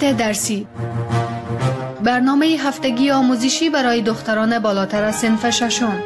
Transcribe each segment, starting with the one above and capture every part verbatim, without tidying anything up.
مقطع درسی، برنامه هفتگی آموزشی برای دختران بالاتر از صنف ششم.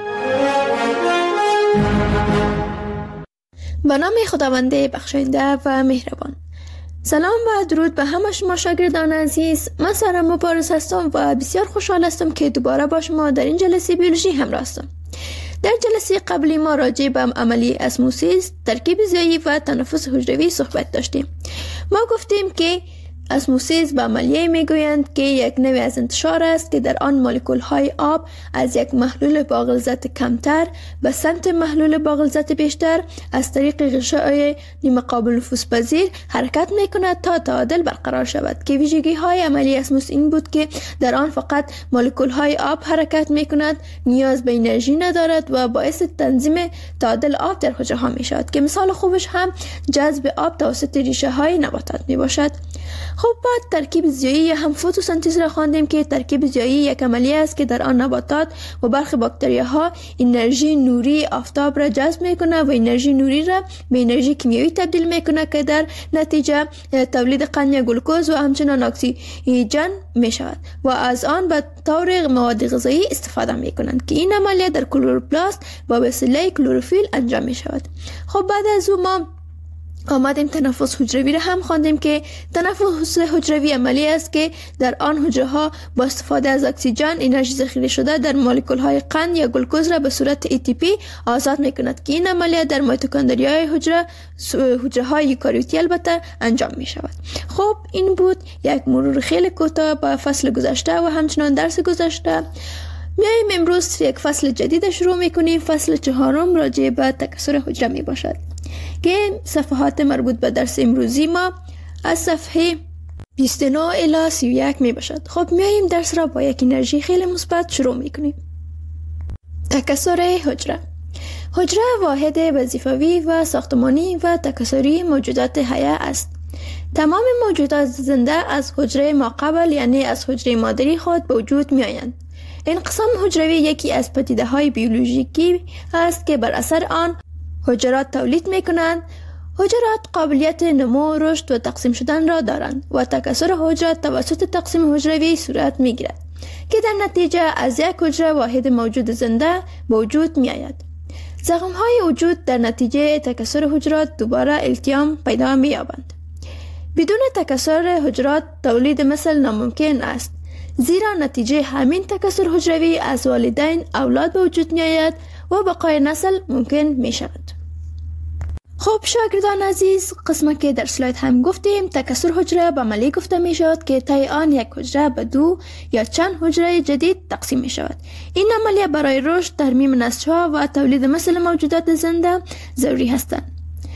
به نام خداوند بخشاینده و مهربان. سلام و درود به همه شما شاگردان عزیز. من سارا مبارز هستم و بسیار خوشحال هستم که دوباره با شما در این جلسه بیولوژی همراه هستم. در جلسه قبلی ما راجع به عملی اسموسیس، ترکیب زیایی و تنفس حجروی صحبت داشتیم. ما گفتیم که اسموسیس به عملیه میگویند که یک نوع از انتشار است که در آن مولکول های آب از یک محلول با غلظت کمتر به سمت محلول با غلظت بیشتر از طریق غشای نیمه قابل نفوذ پذیر حرکت میکند تا تعادل برقرار شود، که ویژگی های عملی اسموس این بود که در آن فقط مولکول های آب حرکت میکند، نیاز به انرژی ندارد و باعث تنظیم تعادل آب در حجره ها میشود، که مثال خوبش هم جذب آب توسط ریشه های نباتات میباشد. خب بعد ترکیب زیایی یا هم فتوسنتز را خواندیم که ترکیب زیایی یک عملیه است که در آن نباتات و برخی باکتریاها انرژی نوری آفتاب را جذب میکنه و انرژی نوری را به انرژی کیمیایی تبدیل میکنه که در نتیجه تولید قند گلوکوز و همچنان اکسیژن میشود و از آن به طور مواد غذایی استفاده میکنند، که این عملیه در کلوروپلاست با وسیله کلروفیل انجام میشود. خب بعد از اون ما آمدیم تنفس حجروی را هم خواندیم که تنفس حجروی عملی است که در آن حجره ها با استفاده از اکسیژن انرژی ذخیره شده در مولکول های قند یا گلوکوز را به صورت ای تی پی آزاد میکند، که این عملیه در میتوکندریای حجره حجره های یوکاریوتی البته انجام می شود. خب این بود یک مرور خیلی کوتاه به فصل گذشته و همچنان درس گذشته. میایم امروز یک فصل جدید شروع میکنیم. فصل چهارم راجع به تکثر حجره می باشد که صفحات مربوط به درس امروزی ما از صفحه بیست و نه الی سی و یک می باشد. خب میاییم درس را با یک انرژی خیلی مثبت شروع میکنیم. تکثر حجره. حجره واحد وظیفوی و ساختمانی و تکثری موجودات حیه است. تمام موجودات زنده از حجره ماقبل یعنی از حجره مادری خود به وجود می آیند. انقسام حجروی یکی از پدیده های بیولوژیکی است که بر اثر آن حجرات تولید می کنند. حجرات قابلیت نمو، رشد و تقسیم شدن را دارند و تکثر حجرات توسط تقسیم حجروی صورت می گیرد که در نتیجه از یک حجره واحد موجود زنده به وجود می آید. زخم های وجود در نتیجه تکثر حجرات دوباره التیام پیدا می یابند. بدون تکثر حجرات تولید مثل ناممکن است، زیرا نتیجه همین تکثر حجروی از والدین اولاد به وجود می آید و بقای نسل ممکن می شود. خب شاگردان عزیز، قسمت که در سلاید هم گفتیم تکثر حجره به عملی گفته می شود که طی آن یک حجره به دو یا چند حجره جدید تقسیم می شود. این عملیه برای رشد، ترمیم نسل‌ها و تولید مثل موجودات زنده ضروری هستند.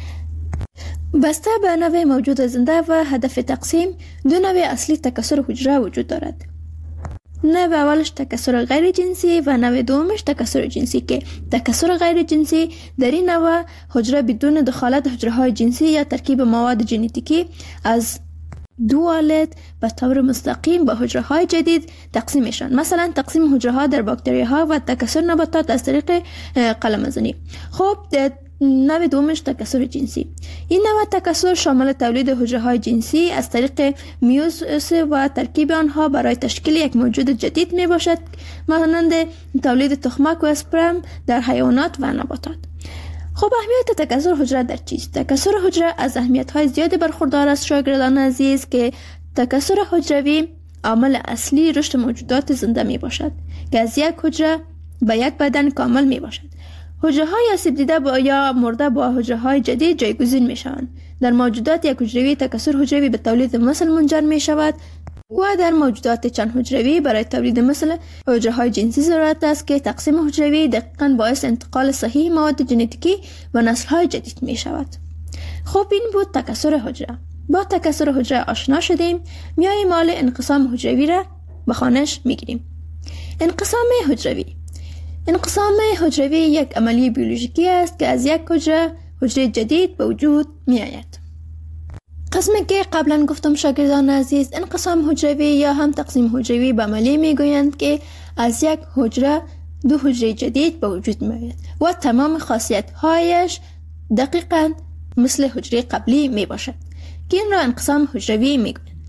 بسته به نوع موجود زنده و هدف تقسیم، دو نوع اصلی تکثر حجره وجود دارد. نوع اولش تکثر غیر جنسی و نوع دومش تکثر جنسی، که تکثر غیر جنسی در این نوع حجره بدون دخالت حجره های جنسی یا ترکیب مواد ژنتیکی از دو والد به طور مستقیم به حجره های جدید تقسیم میشن. مثلا تقسیم حجره ها در باکتری ها و تکثر نباتات از طریق قلمزنی. خب نوع دومش تکثر جنسی. این نوع تکثر شامل تولید حجره های جنسی از طریق میوزیس و ترکیب آنها برای تشکیل یک موجود جدید می باشد، مانند تولید تخمک و اسپرم در حیوانات و نباتات. خب اهمیت تکثر حجره در چیست؟ تکثر حجره از اهمیت های زیادی برخوردار است شاگردان عزیز، که تکثر حجروی عامل اصلی رشد موجودات زنده می باشد که از یک حجره به یک بدن کامل می باشد. حجره های آسیب دیده با یا مرده با حجره های جدید جایگزین می شوند. در موجودات یک حجروی تکثر حجروی به تولید مثل منجر می شود و در موجودات چند حجروی برای تولید مثل حجره های جنسی ضرورت است که تقسیم حجروی دقیقاً باعث انتقال صحیح مواد ژنتیکی و نسل های جدید می شود. خب این بود تکثر حجره. با تکثر حجره آشنا شدیم. میاییم حال انقسام حجروی را به خوانش می گیریم. انقسام حجروی. انقسام حجروی یک عملی بیولوژیکی است که از یک حجره حجره جدید به وجود می آید. قسمی که قبلا گفتم شاگردان عزیز، انقسام حجروی یا هم تقسیم حجروی به عملی می گویند که از یک حجره دو حجره جدید به وجود می آید و تمام خاصیت هایش دقیقاً مثل حجره قبلی می باشد، که این را انقسام حجروی می گویند.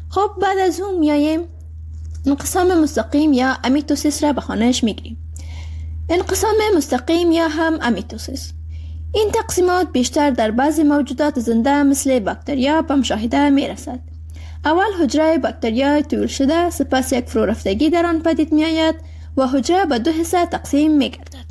خب بعد از اون میاییم انقسام مستقیم یا امیتوسیس را به خانهش میگیریم. انقسام مستقیم یا هم امیتوسیس، این تقسیمات بیشتر در بعضی موجودات زنده مثل باکتریا به مشاهده می رسد. اول حجره باکتریا طول شده، سپس یک فرو رفتگی در آن پدید می آید و حجره به دو حصه تقسیم می گردد.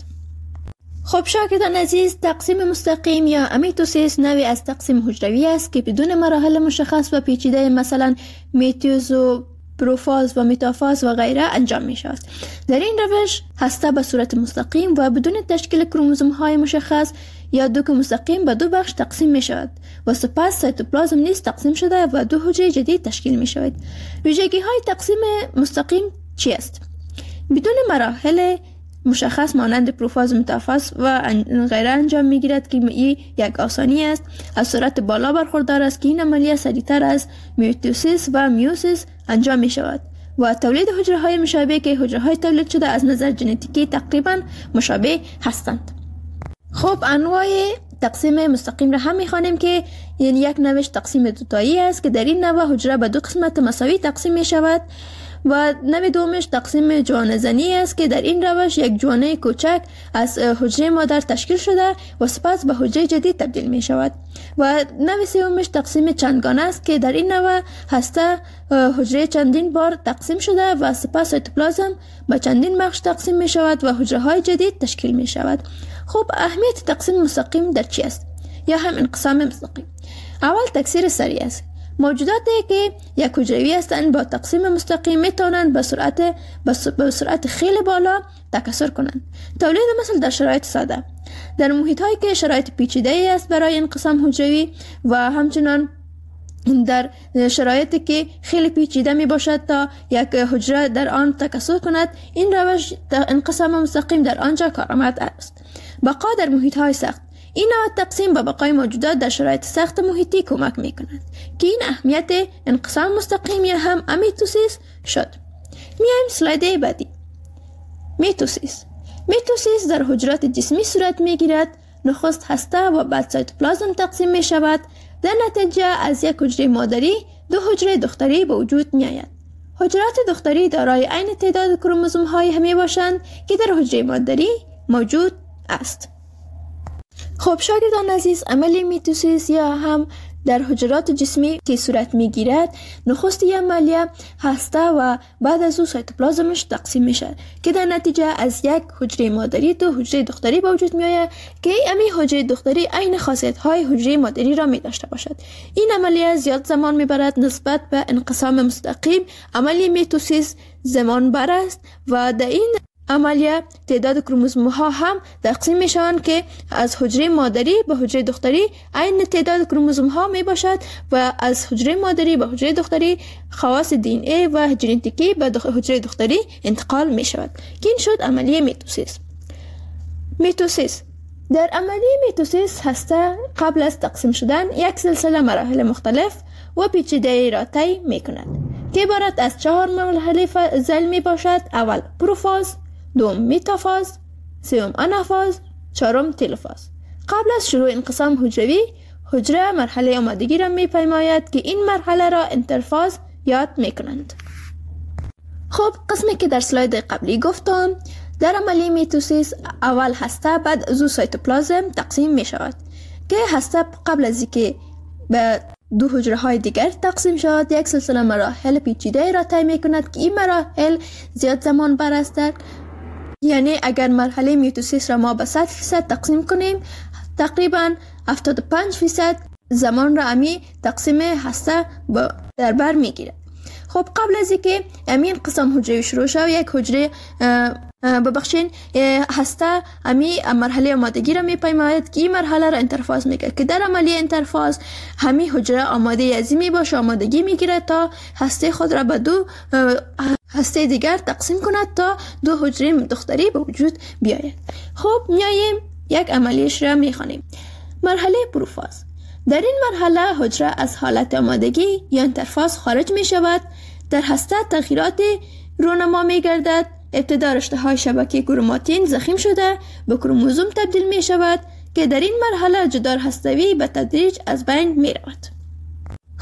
خب شاگردان عزیز، تقسیم مستقیم یا امیتوسیس نوعی از تقسیم حجروی است که بدون مراحل مشخص و پیچیده مثلا میتوز و پروفاز و متافاز و غیره انجام می شود. در این روش هسته به صورت مستقیم و بدون تشکیل کروموزوم های مشخص یا دوک مستقیم به دو بخش تقسیم می شود و سپس سایتوپلازم نیز تقسیم شده و دو حجره جدید تشکیل می شود. ویژگی های تقسیم مستقیم چی است؟ بدون مراحل مشخص مانند پروفاز و متافاز و غیره انجام می گیرد که این یک آسانی است. از سرعت بالا برخوردار است که این عملیه سریعتر از میتوسیس و میوسیس انجام می شود و تولید حجره های مشابه که حجره های تولید شده از نظر ژنتیکی تقریبا مشابه هستند. خب انواع تقسیم مستقیم را هم می‌خوانیم که یعنی یک نوش تقسیم دوتایی است که در این نوع حجره به دو قسمت مساوی تقسیم می شود و نوع دومش تقسیم جوانه زنی است که در این روش یک جوانه کوچک از حجره مادر تشکیل شده و سپس به حجره جدید تبدیل می شود و نوع سومش تقسیم چندگانه است که در این نوع هسته حجره چندین بار تقسیم شده و سپس سایتوپلازم به چندین بخش تقسیم می شود و حجره های جدید تشکیل می شود. خب اهمیت تقسیم مستقیم در چی است؟ یا هم انقسام مستقیم. اول تکثیر سریع است. موجوداتی که یک حجروی هستند با تقسیم مستقیم می توانند به سرعت به سرعت خیلی بالا تکثر کنند. تولید مثل در شرایط ساده، در محیط هایی که شرایط پیچیده است برای انقسام حجروی و همچنان در شرایطی که خیلی پیچیده می باشد تا یک حجره در آن تکثر کند، این روش انقسام مستقیم در آنجا کارآمد است. بقا در محیط های سخت، این نوع تقسیم به بقای موجودات در شرایط سخت محیطی کمک می کند که این اهمیت انقسام مستقیم یا هم امیتوسیس شد. میایم سلاید بعدی. میتوسیس. میتوسیس در حجرات جسمی صورت می گیرد. نخست هسته و بعد سایتوپلازم تقسیم می شود. در نتیجه از یک حجره مادری دو حجره دختری به وجود می آید. حجرات دختری دارای عین تعداد کروموزوم های همی باشند که در حجره مادری موجود است. خب شاگردان عزیز، عمل میتوسیس یا هم در حجرات جسمی که صورت می گیرد، نخستی عملیه هسته و بعد از او سایتوپلازمش تقسیم می شد که در نتیجه از یک حجره مادری دو حجره دختری به وجود می آید که امی حجره دختری عین خاصیت های حجره مادری را می داشته باشد. این عملیه زیاد زمان می برد نسبت به انقسام مستقیم. عملی میتوسیس زمان بر است و در این عملیه تعداد کروموزوم ها هم تقسیم می شوند که از حجره مادری به حجره دختری عین تعداد کروموزوم ها می باشد و از حجره مادری به حجره دختری خواص دی ان ای و ژنتیکی به حجره دختری انتقال می شود که این شد عملیه میتوسیس. میتوسیس در عملیه میتوسیس هسته قبل از تقسیم شدن یک سلسله مراحل مختلف و پیچیده را طی می کند که عبارت از چهار مرحله فاضل می باشد. اول پروفاز، دوم متافاز، سوم آنافاز، چهارم تلوفاز. قبل از شروع انقسام حجروی، حجره مرحله آمادگی را می پیماید که این مرحله را انترفاز یاد می کنند. خب قسمی که در سلاید قبلی گفتم، در عملیه میتوسیس اول هسته بعد از سایتوپلازم تقسیم می شود که هسته قبل از اینکه به دو حجره های دیگر تقسیم شود یک سلسله مراحل پیچیده را طی می کند که این مراحل زیاد زمان بر است. یعنی اگر مرحله میتوسیس را ما به صد فیصد تقسیم کنیم، تقریبا هفتاد و پنج فیصد زمان را امی تقسیم هسته در بر می گیرد. خب قبل از اینکه امی انقسام حجروی شروع شود، یک حجره ببخشین هسته امی مرحله آمادگی را می پیماید که این مرحله را انترفاز می کرد که در عملیه انترفاز همی حجره آماده ازی می باشه، آمادگی می گیرد تا هسته خود را به دو هسته دیگر تقسیم کند تا دو حجره دختری به وجود بیاید. خب میاییم یک عملیش را می خوانیم. مرحله پروفاز. در این مرحله حجره از حالت آمادگی یا انترفاز خارج می شود. در هسته تغییرات رونما می گردد. ابتدا رشته های شبکه کروماتین ضخیم شده به کروموزوم تبدیل می شود که در این مرحله جدار هستوی به تدریج از بین می رود.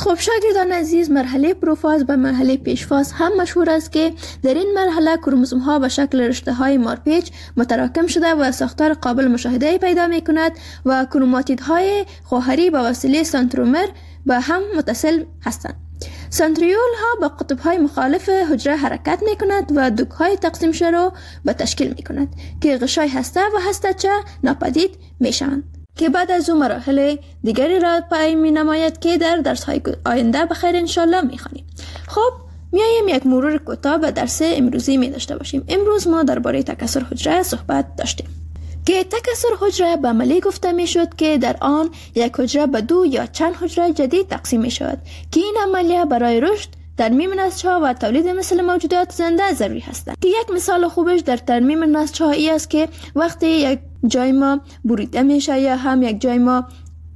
خب شاگردان عزیز، مرحله پروفاز و مرحله پیشفاز هم مشهور است که در این مرحله کروموزوم ها به شکل رشته های مارپیچ متراکم شده و ساختار قابل مشاهده پیدا می کند و کروماتید های خواهری به وسیله سنترومر به هم متصل هستند. سنتریول ها با قطب های مخالف حجره حرکت می کند و دوک های تقسیم شده را به تشکیل می کند که غشای هسته و هسته چه ناپدید می شوند که بعد از اون مراحل دیگری را پای می نماید که در درس های آینده بخیر انشالله می خوانیم. خب میاییم یک مرور کوتاه به درس امروزی می داشته باشیم. امروز ما درباره تکثر حجره صحبت داشتیم که تکثر حجره به عملی گفته می شد که در آن یک حجره به دو یا چند حجره جدید تقسیم می شود که این عملیه برای رشد، ترمیم نسج‌ها و تولید مثل موجودات زنده ضروری هستند. که یک مثال خوبش در ترمیم نسج‌ها ای است که وقتی یک جای ما بریده میشه یا هم یک جای ما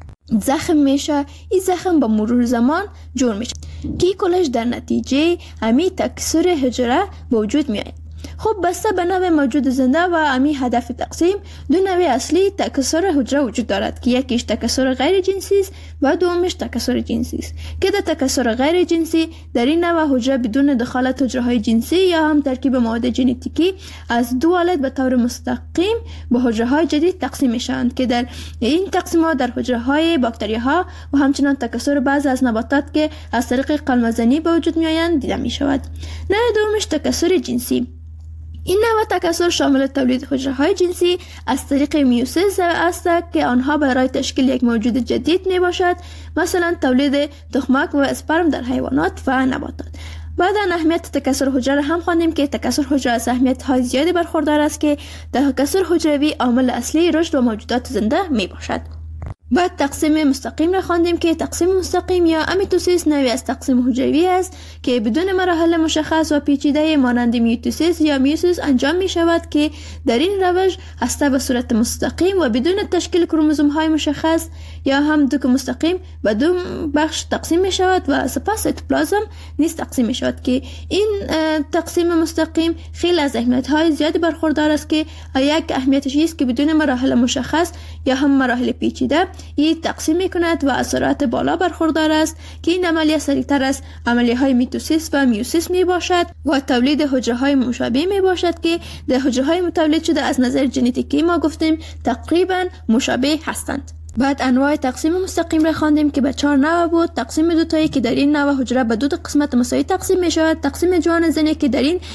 زخم میشه، این زخم با مرور زمان جور میشه که کلش در نتیجه همین تکثر حجره به وجود میآید. خب بسته به نوع موجود زنده و امی هدف تقسیم، دو نوع اصلی تکثر حجره وجود دارد که یکیش تکثر غیر جنسی است و دومش تکثر جنسی است که در تکثر غیر جنسی در این نوع حجره بدون دخالت حجره های جنسی یا هم ترکیب مواد ژنتیکی از دو والد به طور مستقیم به حجره های جدید تقسیم میشوند که در این تقسیمات در حجره های باکتری ها و همچنان تکثر بعضی از نباتات که از طریق قلمزنی به وجود میآیند دیده می شود. نوع دومش تکثر جنسی. این نوع تکثر شامل تولید حجره های جنسی از طریق میوسیس است که آنها برای تشکیل یک موجود جدید می باشد، مثلا تولید تخمک و اسپرم در حیوانات و نباتات. بعد از اهمیت تکثر حجره هم خواندیم که تکثر حجره از اهمیت های زیادی برخوردار است که تکثر حجروی عامل اصلی رشد و موجودات زنده می باشد. بعد تقسیم مستقیم را خواندیم که تقسیم مستقیم یا امیتوسیس نوعی از تقسیم حجروی است که بدون مراحل مشخص و پیچیده مانند میوتوسیس یا میوسیس انجام می شود که در این روش هسته به صورت مستقیم و بدون تشکیل کروموزوم های مشخص یا هم دوک مستقیم به دو بخش تقسیم می شود و سپس سیتوپلازم نیز تقسیم می شود که این تقسیم مستقیم خیلی از اهمیت های زیادی برخوردار است که یک اهمیتش است که بدون مراحل مشخص یا هم مراحل پیچیده این تقسیم می کند و از سرعت بالا برخوردار است که این عملیه سریعتر از عملیه های میتوسیس و میوسیس می باشد و تولید حجره های مشابه می باشد که در حجره های تولید شده از نظر ژنتیکی ما گفتیم تقریبا مشابه هستند. بعد انواع تقسیم مستقیم را خواندیم که به چهار نوع بود. تقسیم دوتایی که در این نوع حجره به دو قسمت مساوی تقسیم می شود. تقسیم جوان زنی که در این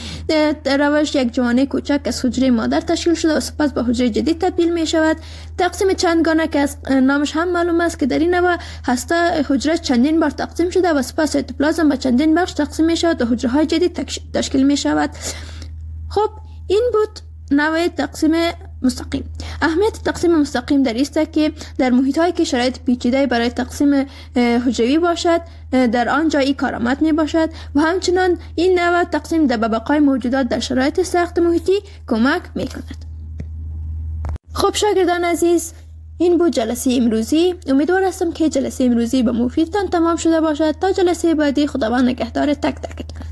روش یک جوانه کوچک از حجره مادر تشکیل شده و سپس به حجره جدید تبدیل می شود. تقسیم چندگانه که از نامش هم معلوم است که در این نوع هسته حجره چندین بار تقسیم شده و سپس سیتوپلازم به چندین بخش تقسیم می شود و حجره های جدید تشکیل می شود. خب این بود نوع تقسیم مستقیم. اهمیت تقسیم مستقیم در است که در محیط هایی که شرایط پیچیده برای تقسیم حجروی باشد در آنجا این کارآمد می باشد و همچنان این نوع تقسیم در بقای موجودات در شرایط سخت محیطی کمک می کند. خب شاگردان عزیز، این بود جلسه امروزی. امیدوار هستم که جلسه امروزی به مفیدتان تمام شده باشد. تا جلسه بعدی خداوند نگهدار تک تکتان.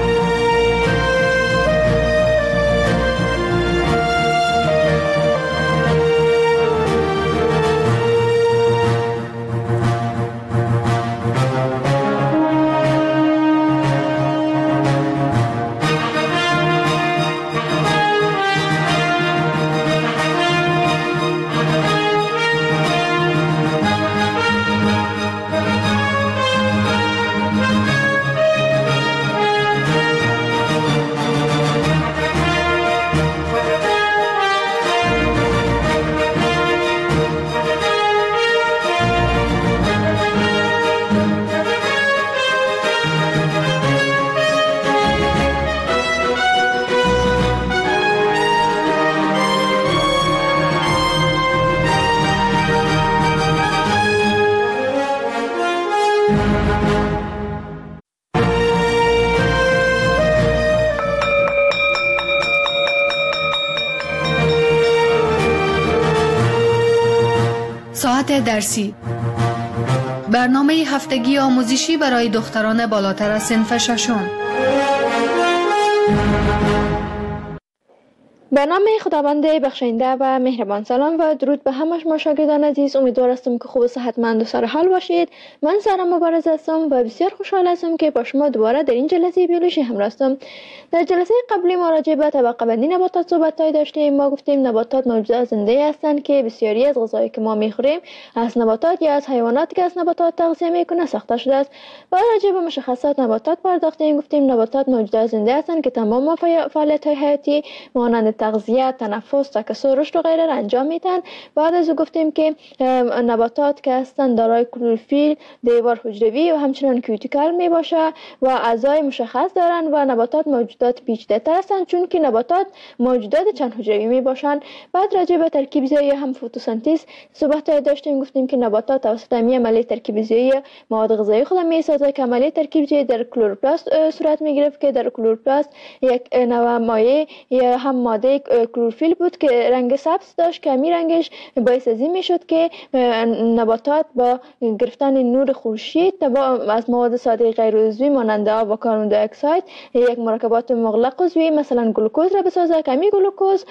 ساعت درسی، برنامه هفتگی آموزشی برای دختران بالاتر از صنف ششم. به نام خداوند بخشنده و مهربان. سلام و درود به همه شما شاگردان عزیز. امیدوار هستم که خوب و صحتمند و سر حال باشید. من سارا مبارز هستم و بسیار خوشحال هستم که با شما دوباره در این جلسه بیولوژی همراه هستم. در جلسه قبلی ما راجع به طبقه بندی نباتات صحبت‌های داشتیم. ما گفتیم نباتات موجودات زنده هستند که بسیاری از غذایی که ما می‌خوریم از نباتات یا از حیواناتی که از نباتات تغذیه می‌کنند ساخته شده است. و راجع به مشخصات نباتات پرداختیم. گفتیم نباتات موجودات زنده هستند که تمام فعالیت‌های حیاتی مانند تغذیه، تنفس، تکثر، رشد و غیره را انجام میدن. بعد از او گفتیم که نباتات که هستند دارای کلروفیل، دیوار حجروی و همچنین کیوتیکل می باشه و اعضای مشخص دارند و نباتات موجودات پیچیده تر هستند چون که نباتات موجودات چند حجروی می باشند. بعد راجع به ترکیب زایی هم فتوسنتز صحبت داشتیم. گفتیم که نباتات توسط همین عملیه ترکیب زایی مواد غذایی خود می سازند که عملیه ترکیب زایی در کلروپلاست صورت می گرفت که در کلروپلاست یک نوع مایع یا هم ماده کلروفیل بود که رنگ سبز داشت که همین رنگش باعث از این میشد که نباتات با گرفتن نور خورشید از مواد ساده غیر عضوی مانند آب و کربن دی اکساید یک مرکبات مغلق عضوی مثلا گلوکوز را بسازه که همین گلوکوز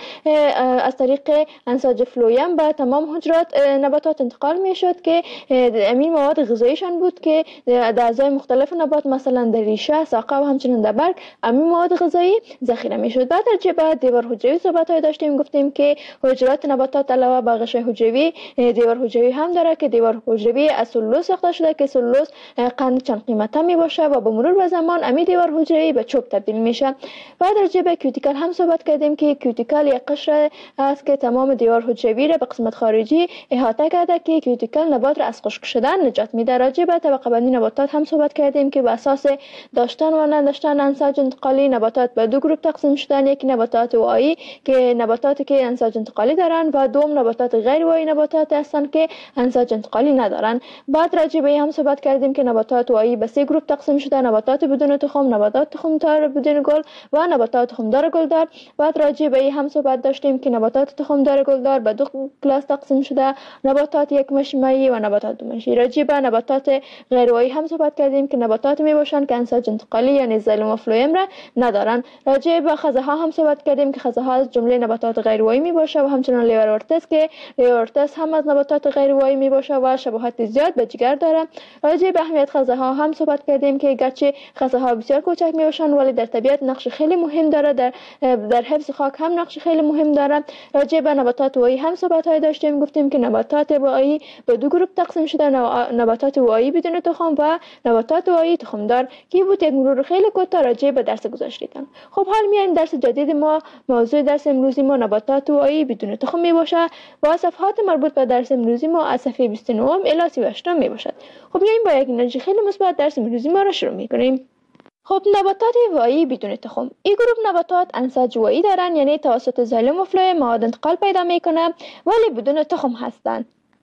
از طریق انساج فلویم به تمام حجرات نباتات انتقال میشد که همین مواد غذاییشان بود که در اعضای مختلف نبات مثلا در ریشه، ساقه و همچنین در برگ همین مواد غذایی ذخیره میشد. بعد در بعد دیوار حجروی صحبت های داشتیم. گفتیم که حجرات نباتات علاوه بر غشای حجروی دیوار حجروی هم داره که دیوار حجروی از سلولوز ساخته شده که سلولوز قند چند قیمته می باشه و با مرور به زمان امی دیوار حجروی به چوب تبدیل میشه. بعد راجع به کیوتیکل هم صحبت کردیم که کیوتیکل یک قشر است که تمام دیوار حجروی را به قسمت خارجی احاطه کرده که کیوتیکل نبات را از خشک شدن نجات میده. راجع به طبقه بندی نباتات هم صحبت کردیم که به اساس داشتن و نداشتن انساج انتقالی نباتات به دو گروه تقسیم شدن. یکی نباتات وعایی که نباتاتی که انساج انتقالی دارن و دوم نباتات غیر وعایی نباتات هستند که انساج انتقالی ندارن. بعد راجع به هم صحبت کردیم که نباتات وعایی به سه گروه تقسیم شده: نباتات بدون تخم، نباتات تخمدار بدون گل و نباتات تخمدار گلدار. بعد راجع به هم صحبت داشتیم که نباتات تخمدار گلدار به دو کلاس تقسیم شده: نباتات یک مشمعی و نباتات دو مشمعی. راجع به نباتات غیر وعایی هم صحبت کردیم که نباتات می باشند که انساج انتقالی یعنی زایلوم و فلویم را ندارن. راجع به خزه ها هم صحبت کردیم که خزه ها از جمله نباتات غیر وعایی می باشه و همچنین لیورورتس که لیورورتس هم از نباتات غیر وعایی می باشه و شباهت زیاد به جگر داره. راجع به اهمیت خزه ها هم صحبت کردیم که گرچه خزه ها بسیار کوچک می باشن ولی در طبیعت نقش خیلی مهم داره، در در حفظ خاک هم نقش خیلی مهم داره. راجع به نباتات وعایی هم صحبت های داشتیم. گفتیم که نباتات وعایی به دو گروه تقسیم شده: نباتات وعایی بدون تخم و نباتات وعایی تخمدار. که بود یک مرور خیلی کوتاه راجع به درس گذشته‌تان. خب حال میایم درس جدید ما. موضوع درس امروزی ما نباتات وعایی بدون تخم می باشه و صفحات مربوط به درس امروزی ما از صفحه بیست و نه الی سی و هشت می باشد. خب میایم با یک انرژی خیلی مثبت درس امروزی ما را شروع می‌کنیم. خب نباتات وعایی بدون تخم. این گروه نباتات انساج وعایی دارن، یعنی توسط زایلوم و فلویم مواد انتقال پیدا میکنه ولی بدون تخم هستند.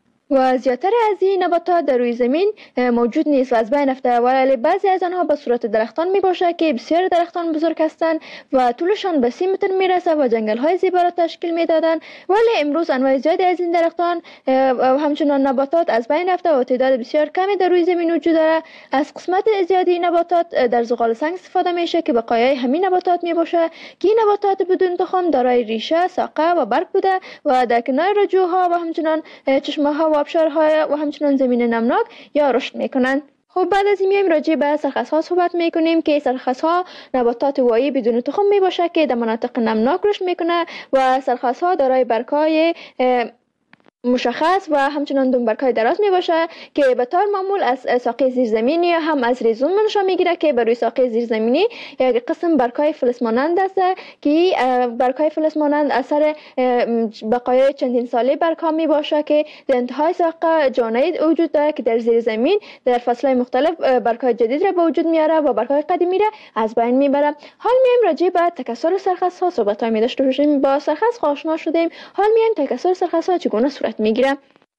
و زیاتر از این نباتات در روی زمین موجود نیست و از بین رفته، ولی بعضی از آنها به صورت درختان می باشه که بسیار درختان بزرگ هستند و طولشان به سی متر می رسه و جنگل های زیبا را تشکیل می دادن. ولی امروز انواع زیادی از این درختان و همچنان نباتات از بین رفته و تعداد بسیار کمی در روی زمین وجود داره. از قسمت زیادی نباتات در زغال سنگ استفاده میشه که بقایای همین نباتات می باشه که این نباتات بدون تخم دارای ریشه، ساقه و برگ بوده و در کنار رجوها و همچنان چشمه ها و آبشارها و همچنان زمین نمناک یا رشد میکنند. خب بعد از این میایم راجع به سرخس ها صحبت میکنیم که سرخس ها نباتات وعایی بدون تخم می باشه که در مناطق نمناک رشد میکنه و سرخس ها دارای برگ‌های مشخص و همچنان دنبرکای دراز می باشه که به طور معمول از ساقه زیرزمینی یا هم از ریزوم منشأ میگیره که بر روی ساقه زیرزمینی یک قسم برگ‌های فلز مانند است که برگ‌های فلز مانند اثر بقایای چندین ساله برگ‌ها می باشه که در انتهای ساقه جانید وجود داره که در زیر زمین در فصل‌های مختلف برگ‌های جدید را به وجود میاره و برگ‌های قدیمی را از بین میبره. حال میایم راجع به تکثر سرخس ها صحبت های می داشته باشیم. با سرخس آشنا شدیم، حال میایم تکثر سرخس ها چگونه صورت میگیره.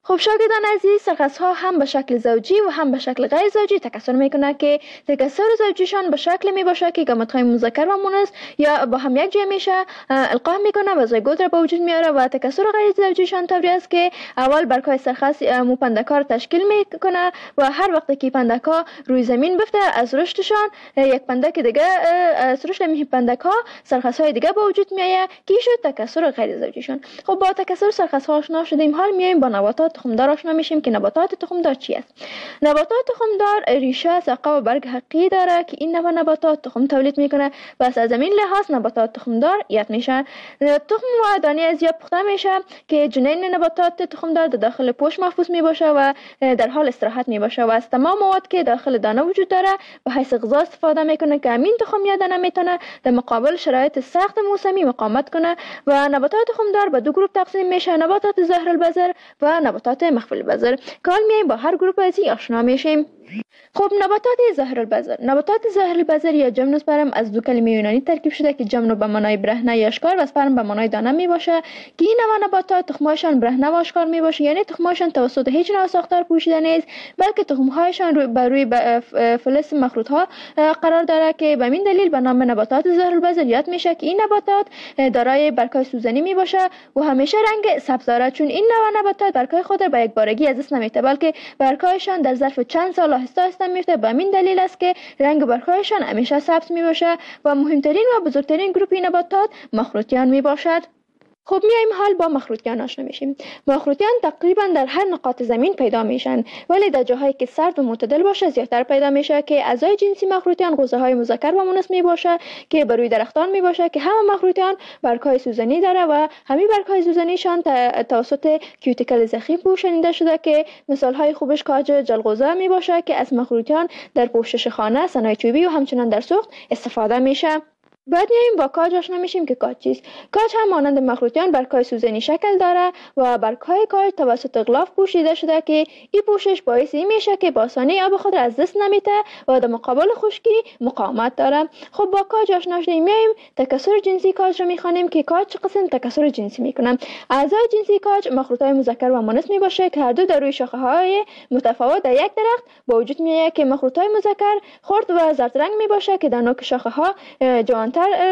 خب شاگردان عزیز، سرخس‌ها هم به شکل زوجی و هم به شکل غیر زوجی تکثر میکنه که تکثر زوجیشان به شکل می باشه که گامت‌های مذکر و مؤنث یا با هم یک جای میشه القا میکنه و زایگوت را به وجود میاره، و تکثر غیر زوجیشان طوری است که اول برگ‌های سرخس مو پندک‌ها را تشکیل میکنه و هر وقت که پندک‌ها روی زمین بفته از رشدشان یک پندک دیگه از رشد می پندک‌ها سرخس‌های دیگه به وجود میاد که شد تکثر غیر زوجیشان. خب با تکثر سرخس‌ها آشنا شدیم، حال میایم با نباتات تخمدار آشنا میشیم که نباتات تخمدار چی است. نباتات تخمدار ریشه، ساقه و برگ حقیقی داره که این نوع نباتات تخم تولید میکنه. بس از این لحاظ نباتات تخمدار یاد میشن. تخم و دانه از یا پخته میشه که جنین نباتات تخمدار در داخل پوست محفوظ می باشه و در حال استراحت می باشه و از تمام مواد که داخل دانه وجود داره به حیث غذا استفاده میکنه که همین تخم یا دانه میتونه در مقابل شرایط سخت موسمی مقاومت کنه. و نباتات تخمدار به دو گروه تقسیم میشه، نباتات ظاهر البذر و نباتات مخفی البذر. که حال میایم با هر گروه از این آشنا میشیم. خب نباتات ظاهر البذر. نباتات ظاهر البذر یا جمنوس پرم از دو کلمه یونانی ترکیب شده که جمنو به معنای برهنه یا آشکار و اسپرم به معنای دانه می باشه که این نوع نباتات تخمهایشان برهنه و آشکار می باشه، یعنی تخمهایشان توسط هیچ نوع ساختار پوشیده نیست، بلکه تخمهایشان روی بر روی فلز مخروط ها قرار داره که به این دلیل به نام نباتات ظاهر البذر یاد میشه که این نباتات دارای برگ‌های سوزنی می باشه و همیشه رنگ سبز داره، چون این نوع نباتات برگ‌های خود را به یک بارگی از دست نمیده، بلکه برگ‌هایشان در ظرف چند سال آهسته آهسته میفته. به همین دلیل است که رنگ برگ‌هایشان همیشه سبز می باشه و مهمترین و بزرگترین گروه نباتات مخروطیان می باشد. خب میایم حال با مخروطیان آشنا میشیم. مخروطیان تقریبا در هر نقاط زمین پیدا میشن، ولی در جاهایی که سرد و معتدل باشه زیادتر پیدا میشه که اعضای جنسی مخروطیان غوزه های مذکر و مؤنث می باشه که بر روی درختان می باشه که همه مخروطیان برگ‌های سوزنی داره و همین برگ‌های سوزنیشان توسط کیوتیکل زخیم پوشانیده شده که مثال های خوبش کاج جلغوزه می باشه که از مخروطیان در پوشش خانه، صنایع چوبی و همچنان در سوخت استفاده میشه. بعد میایم با کاج آشنا میشیم که کاج چیست. کاج هم مانند مخروطیان برگ‌های سوزنی شکل داره و برگ‌های کاج توسط غلاف پوشیده شده که این پوشش باعث این میشه که با آسانی آب خود را از دست نمیده و در مقابل خشکی مقاومت داره. خب با کاج آشنا شدیم، میایم تکثر جنسی کاج رو میخوانیم که کاج چه قسم تکثر جنسی میکنن. اعضای جنسی کاج مخروطهای مذکر و مؤنث می باشه که هر دو در روی شاخه های متفاوت در یک درخت با وجود میاد که مخروطهای مذکر خرد و زرد رنگ می باشه که در نوک شاخه ها جوان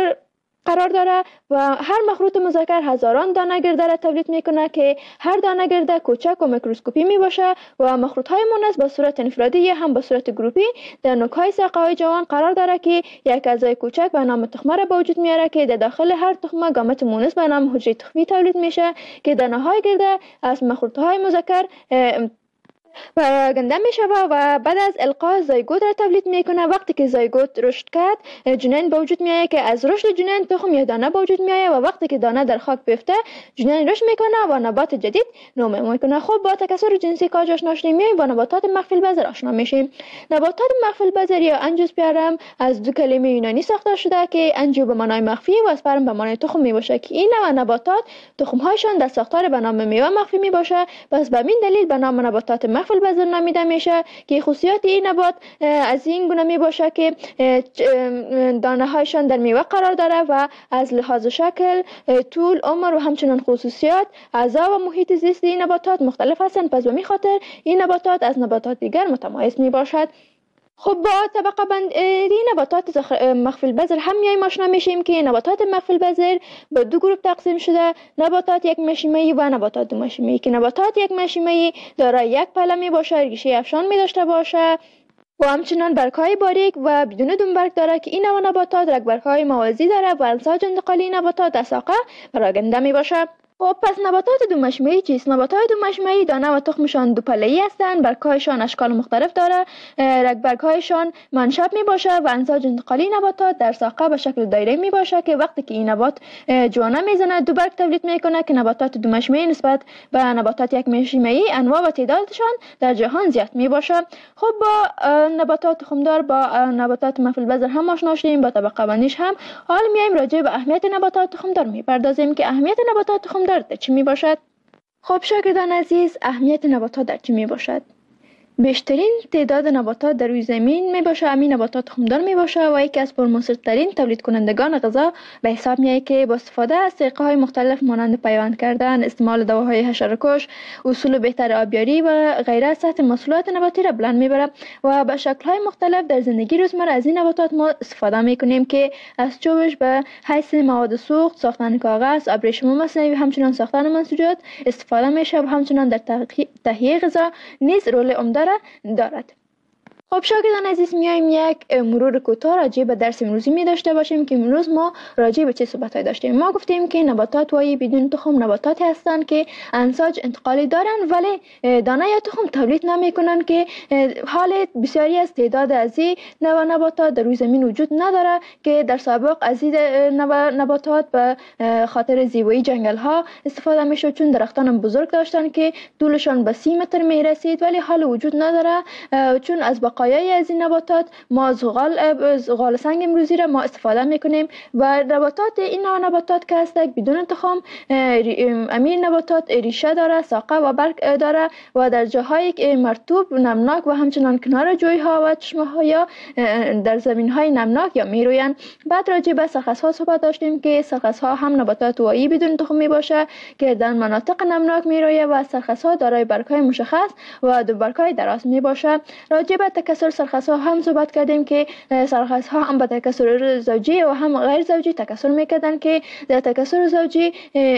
قرار داره و هر مخروط مذکر هزاران دانه گرده را تولید میکنه که هر دانه گرده کوچک و میکروسکوپی می باشه و مخروط های مؤنث با صورت انفرادی یا هم با صورت گروپی در نوک های ساقه های جوان قرار داره که یک اعضای کوچک به نام تخمه را به وجود میاره که در داخل هر تخمه گامت مؤنث به نام حجره تخمی تولید میشه که دانه های گرده از مخروط های مذکر و گنده می شود و بعد از القا زایگوت را تولید میکنه. وقتی که زایگوت رشد کرد جنین به وجود میاد که از رشد جنین تخم یا دانه به وجود میاد و وقتی که دانه در خاک بیفته جنین رشد میکنه و نبات جدید نمو میکنه. خب با تکثر جنسی کاج آشنا شدیم، میایم با نباتات مخفی البذر آشنا میشیم. نباتات مخفی البذر یا انژیوسپرم از دو کلمه یونانی ساخته شده که انژیو به معنای مخفی و اسپرم به معنای تخم می باشه که این نوع نباتات تخم هایشان در ساختار به نام میوه مخفی می باشه. پس به همین دلیل به نام نباتات مخفی البذر نامیده میشه که خصوصیات این نبات از این گونه می باشه که دانه هایشان در میوه قرار داره و از لحاظ شکل، طول، عمر و همچنین خصوصیات اعضا و محیط زیست این نباتات مختلف هستند. پس به این خاطر این نباتات از نباتات دیگر متمایز می باشد. خب با طبقه بندی نباتات مخفی البذر هم میایم آشنا میشیم که نباتات مخفی البذر به دو گروه تقسیم شده، نباتات یک مشیمه‌ای و نباتات دو مشیمه‌ای که نباتات یک مشیمه‌ای دارای یک پله می باشه، ریشه افشان می داشته باشه و همچنان برگ‌های باریک و بدون دنبرگ داره که این نوع نباتات رگبرگ‌های موازی داره و انساج انتقالی نباتات در ساقه پراگنده می باشه. خب پس نباتات دو مشیمه‌ای چیست؟ نباتات دو مشیمه‌ای دانه و تخمشان دو پله‌ای هستند، برگ‌هایشان اشکال مختلف داره، رگبرگ‌هایشان منشب می باشه و انساج انتقالی نباتات در ساقه به شکل دایره می باشه که وقتی که این نبات جوانه میزنه دو برگ تولید میکنه که نباتات دو مشیمه‌ای نسبت به نباتات یک مشیمه‌ای انواع و تعدادشان در جهان زیاد می باشه. خب با نباتات تخمدار با نباتات مخفی البذر هم آشنا شدیم، با طبقه بندیش هم. حال میایم راجع به اهمیت نباتات تخمدار میپردازیم که اهمیت نباتات تخمدار در چی می باشد؟ خب شاگردان عزیز، اهمیت نباتات در چی می باشد؟ بیشترین تعداد نباتات در روی زمین می باشه همین نباتات تخمدار می باشه و یکی از پرمصرف‌ترین تولید کنندگان غذا به حساب میاد که با استفاده از طریقه های مختلف مانند پیوند کردن، استعمال دواهای حشره‌کش، اصول بهتر آبیاری و غیره سطح محصولات نباتی را بلند میبره و به شکل های مختلف در زندگی روزمره از این نباتات ما استفاده میکنیم که از چوبش به حیث مواد سوخت، ساختن کاغذ، ابریشم مصنوعی، همچنین ساختن منسوجات استفاده میشه و همچنین در تهیه غذا نیز رول عمده دارد. خب شاگردان عزیز، میایم یک مرور کوتاه راجع به درس امروزی می داشته باشیم که امروز ما راجع به چه صحبت‌های داشتیم. ما گفتیم که نباتات وای بدون تخم نباتاتی هستند که انساج انتقالی دارند ولی دانه یا تخم تولید نمی‌کنند که حال بسیاری از تعداد از این نوع نباتات در روی زمین وجود نداره که در سابق از این نباتات به خاطر زیبایی جنگل‌ها استفاده می‌شد، چون درختان بزرگ داشتند که طولشان به سی متر می‌رسید ولی حال وجود نداره، چون از بقایای از این نباتات ما زغال زغال سنگ امروزی را ما استفاده میکنیم و نباتات این نوع نباتات که هست بدون تخم امین نباتات ریشه داره، ساقه و برگ داره و در جاهای مرطوب نمناک و همچنان کنار جویها و چشمه ها یا در زمین های نمناک یا میروین. بعد راجع به سرخس ها صحبت داشتیم که سرخس ها هم نباتات وایی بدون تخم می باشه که در مناطق نمناک میرویه و سرخس ها دارای برگ های مشخص و دو برگ های دراز می باشه. راجع به تکثر سرخس ها هم صحبت کردیم که سرخس ها هم به تکثر زوجی و هم غیر زوجی تکثر میکردن که در تکثر زوجی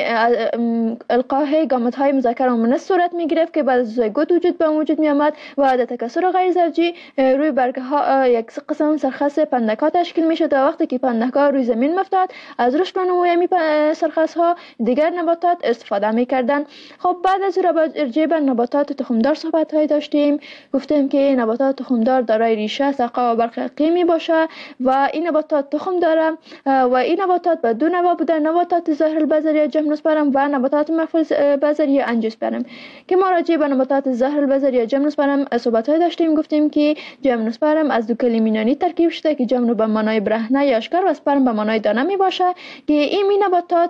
القاء گامت های مذکر و مؤنث صورت میگرفت که بعد از زیگوت وجود به وجود می آمد و در تکثر غیر زوجی روی برگ ها یک قسم سرخس پندک ها تشکیل میشد و وقتی که پندک ها روی زمین میافتاد از رشد و نمو می سرخس ها دیگر نباتات استفاده میکردن. خب بعد از راجع به نباتات تخمدار صحبت های داشتیم، گفتیم که نباتات تخمدار دارای ریشه، ساقه و برگ اقلیمی باشه و این نباتات تخم داره و این نباتات به دو نوع بوده، نباتات ظاهر البذر یا جمنوسپرم و نباتات مخفی البذر یا انجیوسپرم که ما راجع به نباتات ظاهر البذر یا جمنوسپرم صحبت های داشتیم. گفتیم که جمنوسپرم از دو کلمه یونانی ترکیب شده که جمنو به معنای برهنه یا آشکار و اسپرم به معنای دانه می باشه که این می نباتات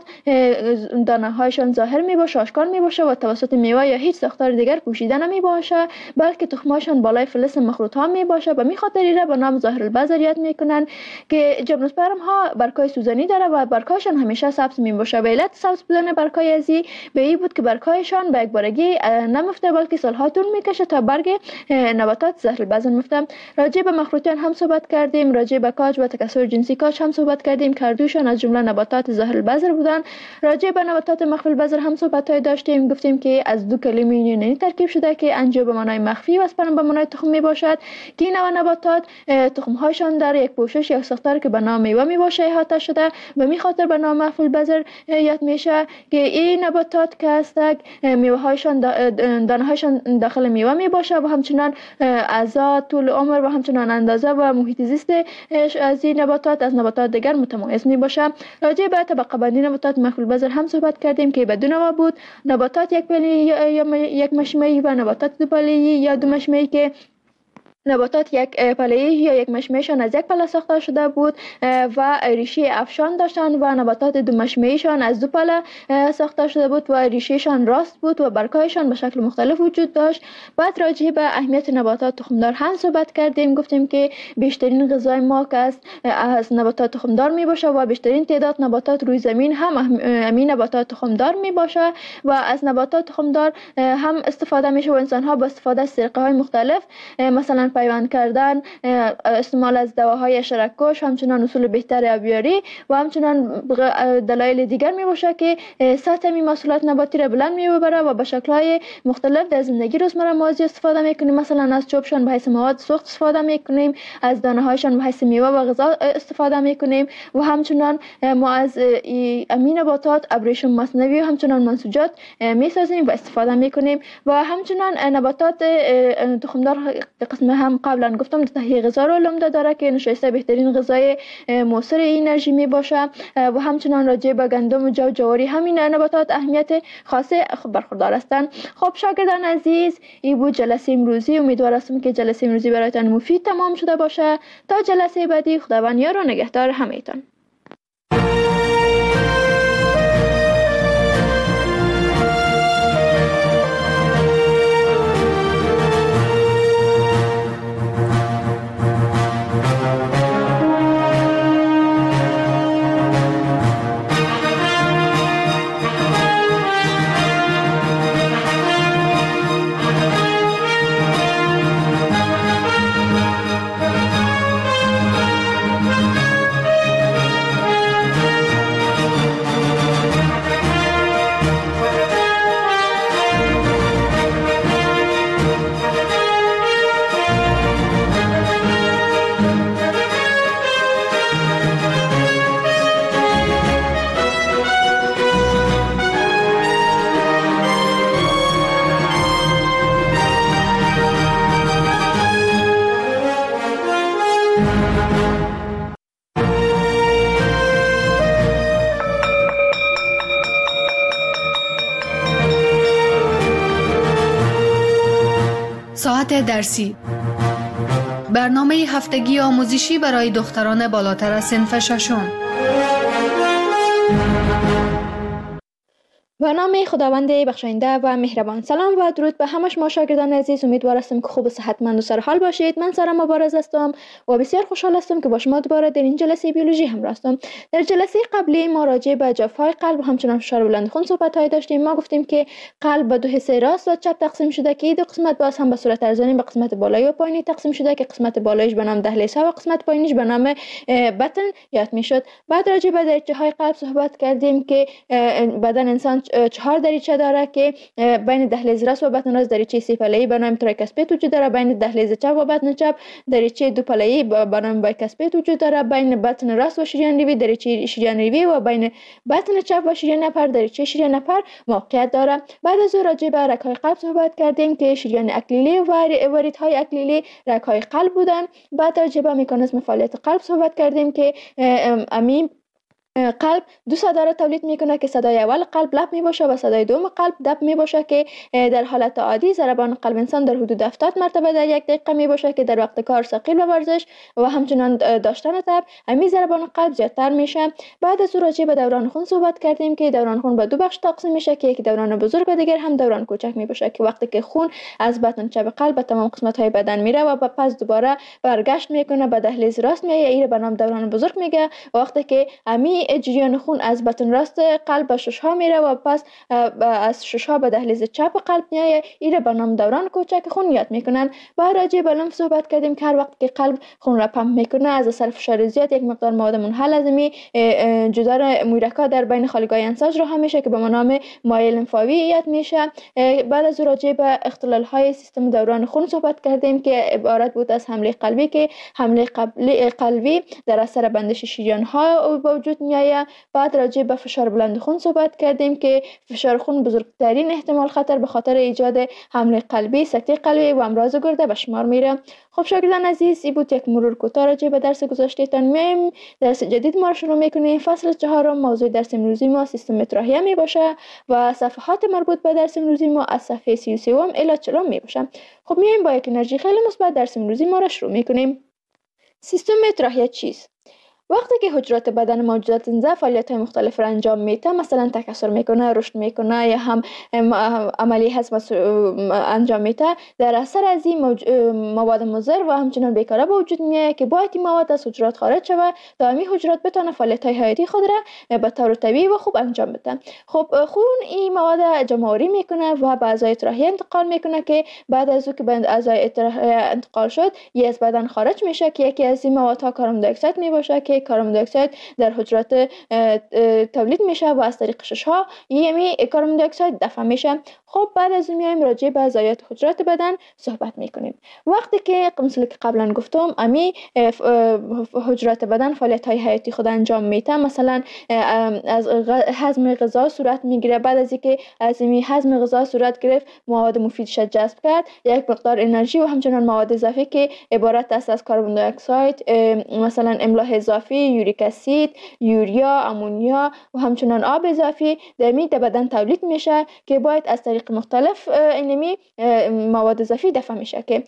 دانه هایشان ظاهر می باشه، آشکار می باشه و توسط میوه یا هیچ ساختار دیگر پوشیده نمی باشه بلکه تخماشان بالای فلز مخروط ها می باشه و می خاطر را به نام ظاهر البذر یاد میکنن که جمنوسپرم ها برگ‌های سوزنی داره و برگ‌هایشان همیشه سبز می باشه. به علت سبز بودن برگ‌های ازی به این بود که برگ‌هایشان به یک بارگی نمیفته بلکه سالها طول میکشه تا برگ نباتات ظاهر البذر میفته. راجع به مخروطیان هم صحبت کردیم، راجع به کاج و تکثر جنسی کاج هم صحبت کردیم که هر دوشان از جمله نباتات ظاهر البذر بودن. راجع به نباتات مخفی البذر هم صحبت های داشتیم، گفتیم که از دو کلمه یونانی ترکیب شده که انجیو به معنای مخفی و اسپرم به معنای تخم می باشد که این نوع نباتات تخم هاشان در یک پوشش یا ساختار که به نام میوه می باشه احاطه شده و می خاطر به نام مخفی البذر یاد میشه که این نباتات که هستند میوه هاشان دانه هاشان داخل میوه می باشه و همچنان اعضا، طول عمر و همچنان اندازه و محیط زیست از این نباتات از نباتات دیگر متمایز می باشه. راجع به طبقه بندی نباتات مخفی البذر هم صحبت کردیم که به دو نوع بود، نباتات یک پله یا یک مشمعی و نباتات دو پله یا دو مشمعی که نباتات یک پله یا یک مشمعشان از یک پله ساخته شده بود و ریشه افشان داشتند و نباتات دو مشمعیشان از دو پله ساخته شده بود و ریشهشان راست بود و برگ‌هایشان به شکل مختلف وجود داشت. بعد راجع به اهمیت نباتات تخمدار هم صحبت کردیم، گفتیم که بیشترین غذای ما که است از نباتات تخمدار می باشه و بیشترین تعداد نباتات روی زمین هم همین نباتات تخمدار می باشه و از نباتات تخمدار هم استفاده میشه و انسان ها با استفاده از طریقه های مختلف مثلا پیوند کردن، استعمال از دواهای حشره‌کش، همچنان اصول بهتر آبیاری و همچنان دلایل دیگر می باشه که سطح می محصولات نباتی را بلند می ببره و به شکل‌های مختلف در زندگی روزمره ما از استفاده میکنیم. مثلا از چوبشان به حیث مواد سوخت استفاده میکنیم، از دانه هایشان به حیث میوه و غذا استفاده میکنیم و همچنان ما از امین نباتات ابریشم مصنوعی و همچنان منسوجات میسازیم و استفاده میکنیم و همچنان نباتات تخمدار قسم هم قبلا گفتم تهیه غذا رو عمده داره که نشایسته بهترین غذای موثر انرژی می باشه و همچنان راجع به گندم و جو جواری همین نباتات اهمیت خاصه برخوردار هستند. خب شاگردان عزیز، این بود جلسه امروزی. امیدوار هستم که جلسه امروزی برایتان مفید تمام شده باشه. تا جلسه بعدی، خداوند یار و نگهدار همه‌تان. ساعت درسی، برنامه هفتگی آموزشی برای دختران بالاتر از صنف ششم. و نام خداوند بخشاینده و مهربان. سلام و درود به همه شما شاگردان عزیز. امیدوار هستم که خوب و صحتمند و سرحال باشید. من سارا مبارز هستم و بسیار خوشحال هستم که با شما دوباره در این جلسه بیولوژی همراه هستم. در جلسه قبلی ما راجع به جفای قلب و همچنان فشار بلند خون صحبت داشتیم. ما گفتیم که قلب به دو حصه راست و چپ تقسیم شده که این دو قسمت باز هم به صورت ارزانی به قسمت بالایی و پایینی تقسیم شده که قسمت بالایش به نام دهلیز ها و قسمت پایینیش به نام بطن یاد میشد. بعد راجع به دریچه های قلب صحبت کردیم که بدن انسان چهار دریچه داره که بین دهلیز راست و بطن راست دریچه سه پله‌ای به نام تریکاسپید وجود داره، بین دهلیز چپ و بطن چپ دریچه دو پله‌ای به نام بایکاسپید وجود داره، بین بطن راست و شریان ریوی دریچه شریان ریوی و بین بطن چپ و شریان نپر دریچه شریان نپر موقعیت داره. بعد از راجع به رگ‌های قلب صحبت کردیم که شریان اکلیلی و وریدهای اکلیلی رگ‌های قلب بودن. بعد راجع به مکانیزم فعالیت قلب صحبت کردیم که امین قلب دو صدا را تولید میکنه که صدای اول قلب لب می باشه و صدای دوم قلب دب می باشه که در حالت عادی ضربان قلب انسان در حدود هفتاد مرتبه در یک دقیقه می باشه که در وقت کار ثقیل و ورزش و همچنان داشتن تب همین ضربان قلب زیادتر میشه. بعد از راجع به دوران خون صحبت کردیم که دوران خون به دو بخش تقسیم میشه که یک دوران بزرگ و دیگر هم دوران کوچک می باشه که وقتی که خون از بطن چپ قلب به تمام قسمت های بدن میره و پس دوباره برگشت میکنه به دهلیز راست میایه، این به نام دوران بزرگ میگه. وقتی که همین خون از بطن راست قلب به شش ها میره و پس از شش ها به دهلیز چپ قلب میایه، این به نام دوران کوچک خون یاد میکنن. و راجع به لمف صحبت کردیم که هر وقت که قلب خون را پمپ میکنه از اثر فشار زیاد یک مقدار مواد منحل از می جدار محرکات در بین خالگاه انساج راه میشه که به نام مایع لمفاوی یاد میشه. بعد از راجع به اختلال های سیستم دوران خون صحبت کردیم که عبارت بود از حمله قلبی که حمله قلبی در اثر بندش شریان ها به وجود میایه. بعد راجع به فشار بلند خون صحبت کردیم که فشار خون بزرگترین احتمال خطر به خاطر ایجاد حمله قلبی، سکته قلبی و امراض گرده به شمار میره. خب شاگردان عزیز، این بود یک مرور کوتاه راجع به درس گذشته‌تان. میایم درس جدید ما رو شروع میکنیم. فصل چهارم موضوع درس امروزی ما سیستم تراهیه می باشه و صفحات مربوط به درس امروزی ما از صفحه سی و سه الی چهل می باشه. خب میایم با یک انرژی خیلی مثبت درس امروزی ما رو شروع میکنیم. سیستم تراهیه چیست؟ وقتی که حجرات بدن موجودات زنده فعالیت‌های مختلف را انجام میده، مثلا تکثر میکنه، رشد میکنه یا هم عملی هضم انجام میده، در اثر از این موج... مواد مضر و همچنان بیکاره به وجود میاد که باید این مواد از حجرات خارج شود تا همین حجرات بتونه فعالیت‌های حیاتی خود را به طور طبیعی و خوب انجام بده. خب خون این مواد جمع‌آوری میکنه و به اعضای تراهیه انتقال میکنه که بعد از اینکه به اعضای تراهیه انتقال شد، یه از بدن خارج میشه که یکی از این موادها کاربن دی اکساید میباشه که کاربن دی اکساید در حجرات تولید میشه و از طریق شش ها یمی کاربن دی اکساید دفع میشه. خب بعد از این میایم راجع به ضایعات حجرات بدن صحبت میکنیم. وقتی که مثل که قبلا گفتم امی حجرات بدن فعالیت های حیاتی خود انجام میده، مثلا از هضم غذا صورت میگیره. بعد از اینکه از این هضم غذا صورت گرفت، مواد مفیدش جذب کرد، یک مقدار انرژی و همچنان مواد اضافی که عبارت است از کاربن دی اکساید، مثلا املاح اضافی، یوریک اسید، یوریا، امونیا و همچنان آب اضافی در می بدن تولید میشه که باید از طریق مختلف اینمی مواد اضافی دفع میشه که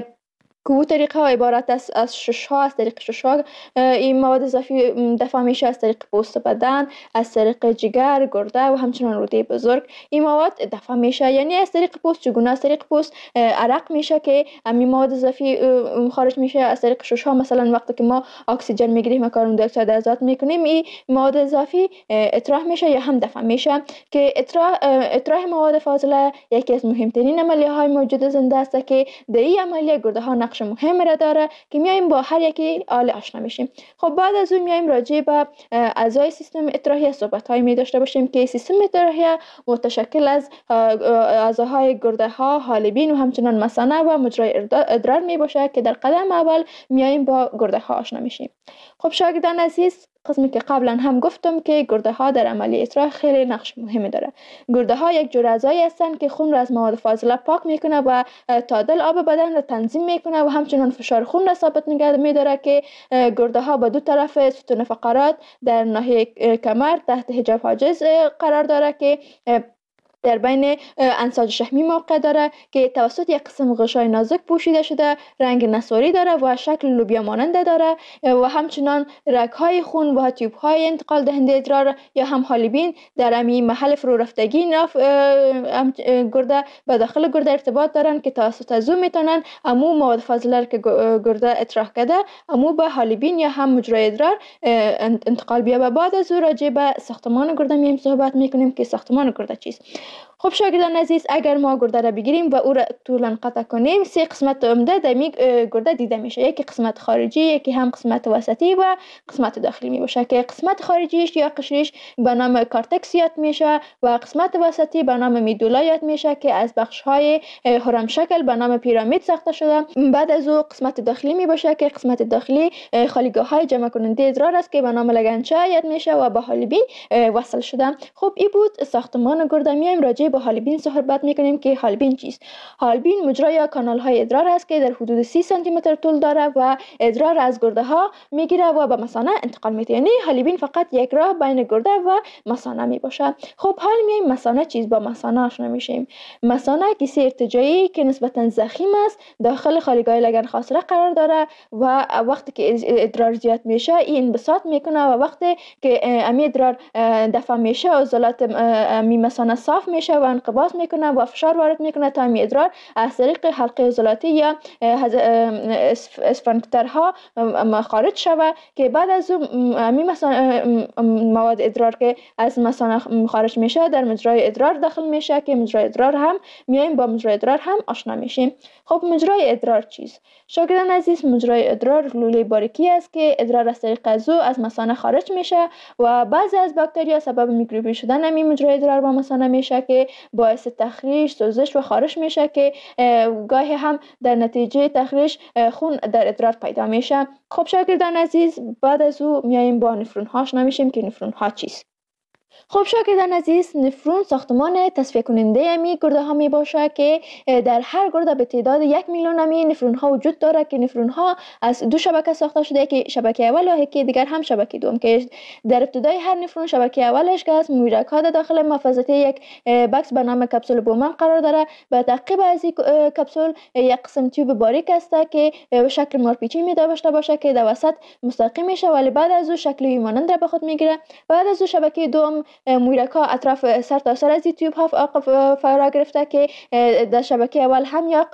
که طریقه ها عبارت است از شش ها. از طریق شش ها این مواد اضافی دفع میشه از طریق پوست بدن، از طریق جگر، گرده و همچنان روده بزرگ این مواد دفع میشه. یعنی از طریق پوست چگونه؟ از طریق پوست عرق میشه که این مواد اضافی خارج میشه. از طریق شش ها مثلا وقتی که ما اکسیژن میگیریم و کاربن دی اکساید آزاد میکنیم، این مواد اضافی اطراح میشه یا هم دفع میشه که اطراح اطراح مواد فاضله یکی از مهمترین عملیه های موجود زنده است که در این عملیه گرده ها نقش مهم را داره که میایم با هر یکی آل آشنا میشیم. خب بعد از اون میایم راجع به اعضای سیستم تراهیه صحبت های می داشته باشیم که سیستم تراهیه متشکل از اعضاهای گرده ها، حالبین و همچنان مثانه و مجرای ادرار می باشه که در قدم اول میایم با گرده ها آشنا میشیم. خب شاگردان عزیز، قسمی که قبلا هم گفتم که گرده ها در عملی اطراح خیلی نقش مهمی داره. گرده ها یک جور اعضایی هستند که خون را از مواد فاضله پاک میکنه و تعادل آب بدن را تنظیم میکنه و همچنان فشار خون را ثابت نگه میداره که گرده ها به دو طرف ستون فقرات در ناحیه کمر تحت حجاب حاجز قرار داره که در بین انساج شحمی موقع داره که توسط یک قسم غشای نازک پوشیده شده، رنگ نسواری داره و شکل لوبیا ماننده داره و همچنان رگ‌های خون و تیوب‌های انتقال دهنده ادرار یا هم حالیبین در همین محل فرو رفتگی ناف گرده به داخل گرده ارتباط دارن که توسط از او میتونن امو مواد فاضله که گرده اطراح کرده امو به حالیبین یا هم مجرای ادرار انتقال بیا. و بعد از او راجع به ساختمان گرده میایم صحبت میکنیم که ساختمان گرده چیست. خب شاگردان عزیز، اگر ما گرده را بگیریم و او را طولا قطع کنیم، سه قسمت عمده در می گرده دیده میشه. یکی قسمت خارجی، یکی هم قسمت وسطی و قسمت داخلی می باشه که قسمت خارجیش یا قشریش به نام کارتکس یاد میشه و قسمت وسطی به نام میدولا یاد میشه که از بخش های هرم شکل به نام پیرامید ساخته شده. بعد از او قسمت داخلی می باشه که قسمت داخلی خالیگاه های جمع کننده ادرار است که به نام لگنچه یاد میشه و به حالیبین وصل شده. خب این بود ساختمان گرده. میایم راجع به حالیبین صحبت میکنیم که حالیبین چیست. حالیبین مجرا یا کانال های ادرار است که در حدود سی سانتی متر طول داره و ادرار از گرده ها میگیره و به مثانه انتقال میده. یعنی حالیبین فقط یک راه بین گرده و مثانه می باشه. خب حال میایم مثانه چیست، با مثانه آشنا میشیم. مثانه کیسه ارتجاعی که نسبتا ضخیم است داخل خالیگاه لگن خاصره قرار داره و وقتی که ادرار زیاد میشه این انبساط میکنه و وقتی که امی ادرار دفع میشه عضلات امی مثانه صاف میشه و انقباض میکنه و فشار وارد میکنه تا امی ادرار از طریق حلقه عضلاتی یا اسفنکترها خارج شوه که بعد از امی مثانه مواد ادرار که از مثانه خارج میشه در مجرای ادرار داخل میشه که مجرای ادرار هم میایم با مجرای ادرار هم آشنا میشیم. خب مجرای ادرار چیست؟ شاگردان عزیز، مجرای ادرار لوله باریکی است که ادرار از طریق از او از مثانه خارج میشه و بعضی از باکتریا سبب میکروبی شدن همین مجرای ادرار با مثانه میشه که باعث تخریش، سوزش و خارش میشه که گاهی هم در نتیجه تخریش خون در ادرار پیدا میشه. خب شاگردان عزیز، بعد از او میایم با نفرون ها آشنا میشیم که نفرون ها چیست. خب شاگردان عزیز، نفرون ساختمان تصفیه کننده امی گرده ها می باشه که در هر گرده به تعداد یک میلیون امی نفرون ها وجود داره که نفرون ها از دو شبکه ساخته شده که شبکه اول و یکی دیگر هم شبکه دوم که در ابتدای هر نفرون شبکه اولش که از مویرک ها داخل محفظه یک بکس به نام کپسول بومن قرار داره. به تعقیب از این کپسول یک قسم تیوب باریک است که به شکل مارپیچی می داشته باشه که در وسط مستقیم میشه ولی بعد از او شکل مانند را به خود میگیره. بعد از او شبکه دوم مویرک ها اطراف سر تا سر از تیوب ها فرا گرفته که در شبکه اول هم یا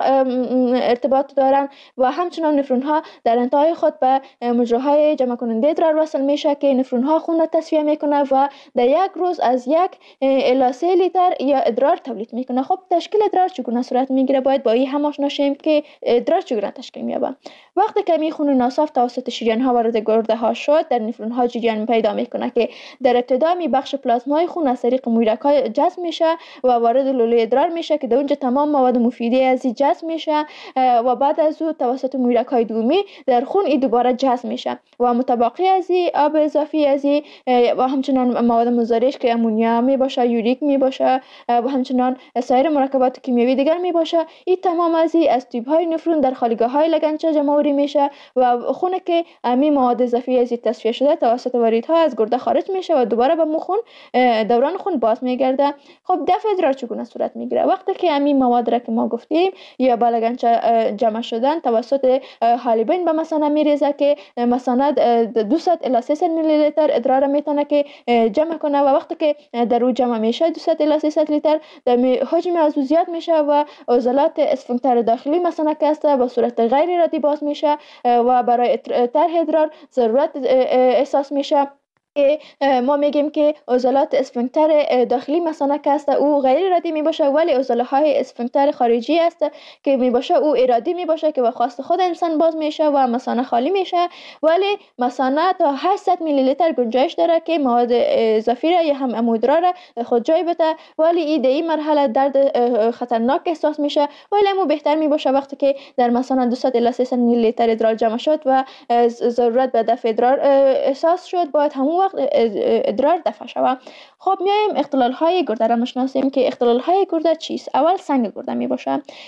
ارتباط دارن و همچنان نفرون ها در انتهای خود به مجراهای جمع کننده ادرار وصل میشه که نفرون ها خون را تصفیه میکنه و در یک روز از یک الی سه لیتر یا ادرار تولید میکنه. خب تشکیل ادرار چگونه صورت میگیره؟ باید با این هم آشنا شیم که ادرار چگونه تشکیل مییابه. وقتی که می خون ناصاف توسط شریان ها وارد گرده ها شد در نفرون ها جریان پیدا میکنه که در ابتدا می بخش پلازمای خون از طریق مویرک های جذب میشه و وارد لوله ادرار میشه که در اونجا تمام مواد مفیده از این جذب میشه و بعد از او توسط مویرک های دومی در خون این دوباره جذب میشه و متبقی از این آب اضافی از این و همچنان مواد مضرش که امونیا می باشه، یوریک می باشه و همچنان سایر مرکبات کیمیایی دیگر می باشه، این تمام از این از تیوب های نفرون در خالیگاه های لگنچه جمع آوری میشه و خون که امی مواد اضافی از این تصفیه شده توسط واریدها از گرده خارج میشه و دوباره به مو خون دوران خون باز میگرده. خب دفع ادرار چگونه صورت میگیره؟ وقتی که امی مواد را که ما گفتیم یا به لگنچه جمع شدن توسط حالیبین به مثانه میریزه که مثانه دویست الی سیصد میلی لیتر ادرار میتونه که جمع کنه و وقتی که در او جمع میشه دویست الی سیصد لیتر در حجم از او زیاد میشه و عضلات اسفنکتر داخلی مثانه که است به صورت غیر ارادی باز میشه و برای طرح ادرار ضرورت احساس میشه که ما میگیم که عضلات اسفنکتر داخلی مثانه که است او غیر ارادی می باشه ولی عضله های اسفنکتر خارجی است که می باشه او ارادی می باشه که به خواست خود انسان باز میشه و مثانه خالی میشه ولی مثانه تا هشتصد میلی لیتر گنجایش داره که مواد اضافی را یا هم امودرا را خود جای بده ولی این در این مرحله درد خطرناک احساس میشه ولی امو بهتر می باشه وقتی که در مثانه دویست الی سیصد میلی لیتر ادرار جمع شد و ضرورت به دفع ادرار احساس شد باید همون وقت ادرار دفع شود. خب میایم اختلال های گرده را میشناسیم که اختلال های گرده چیست؟ اول سنگ گرده می باشه.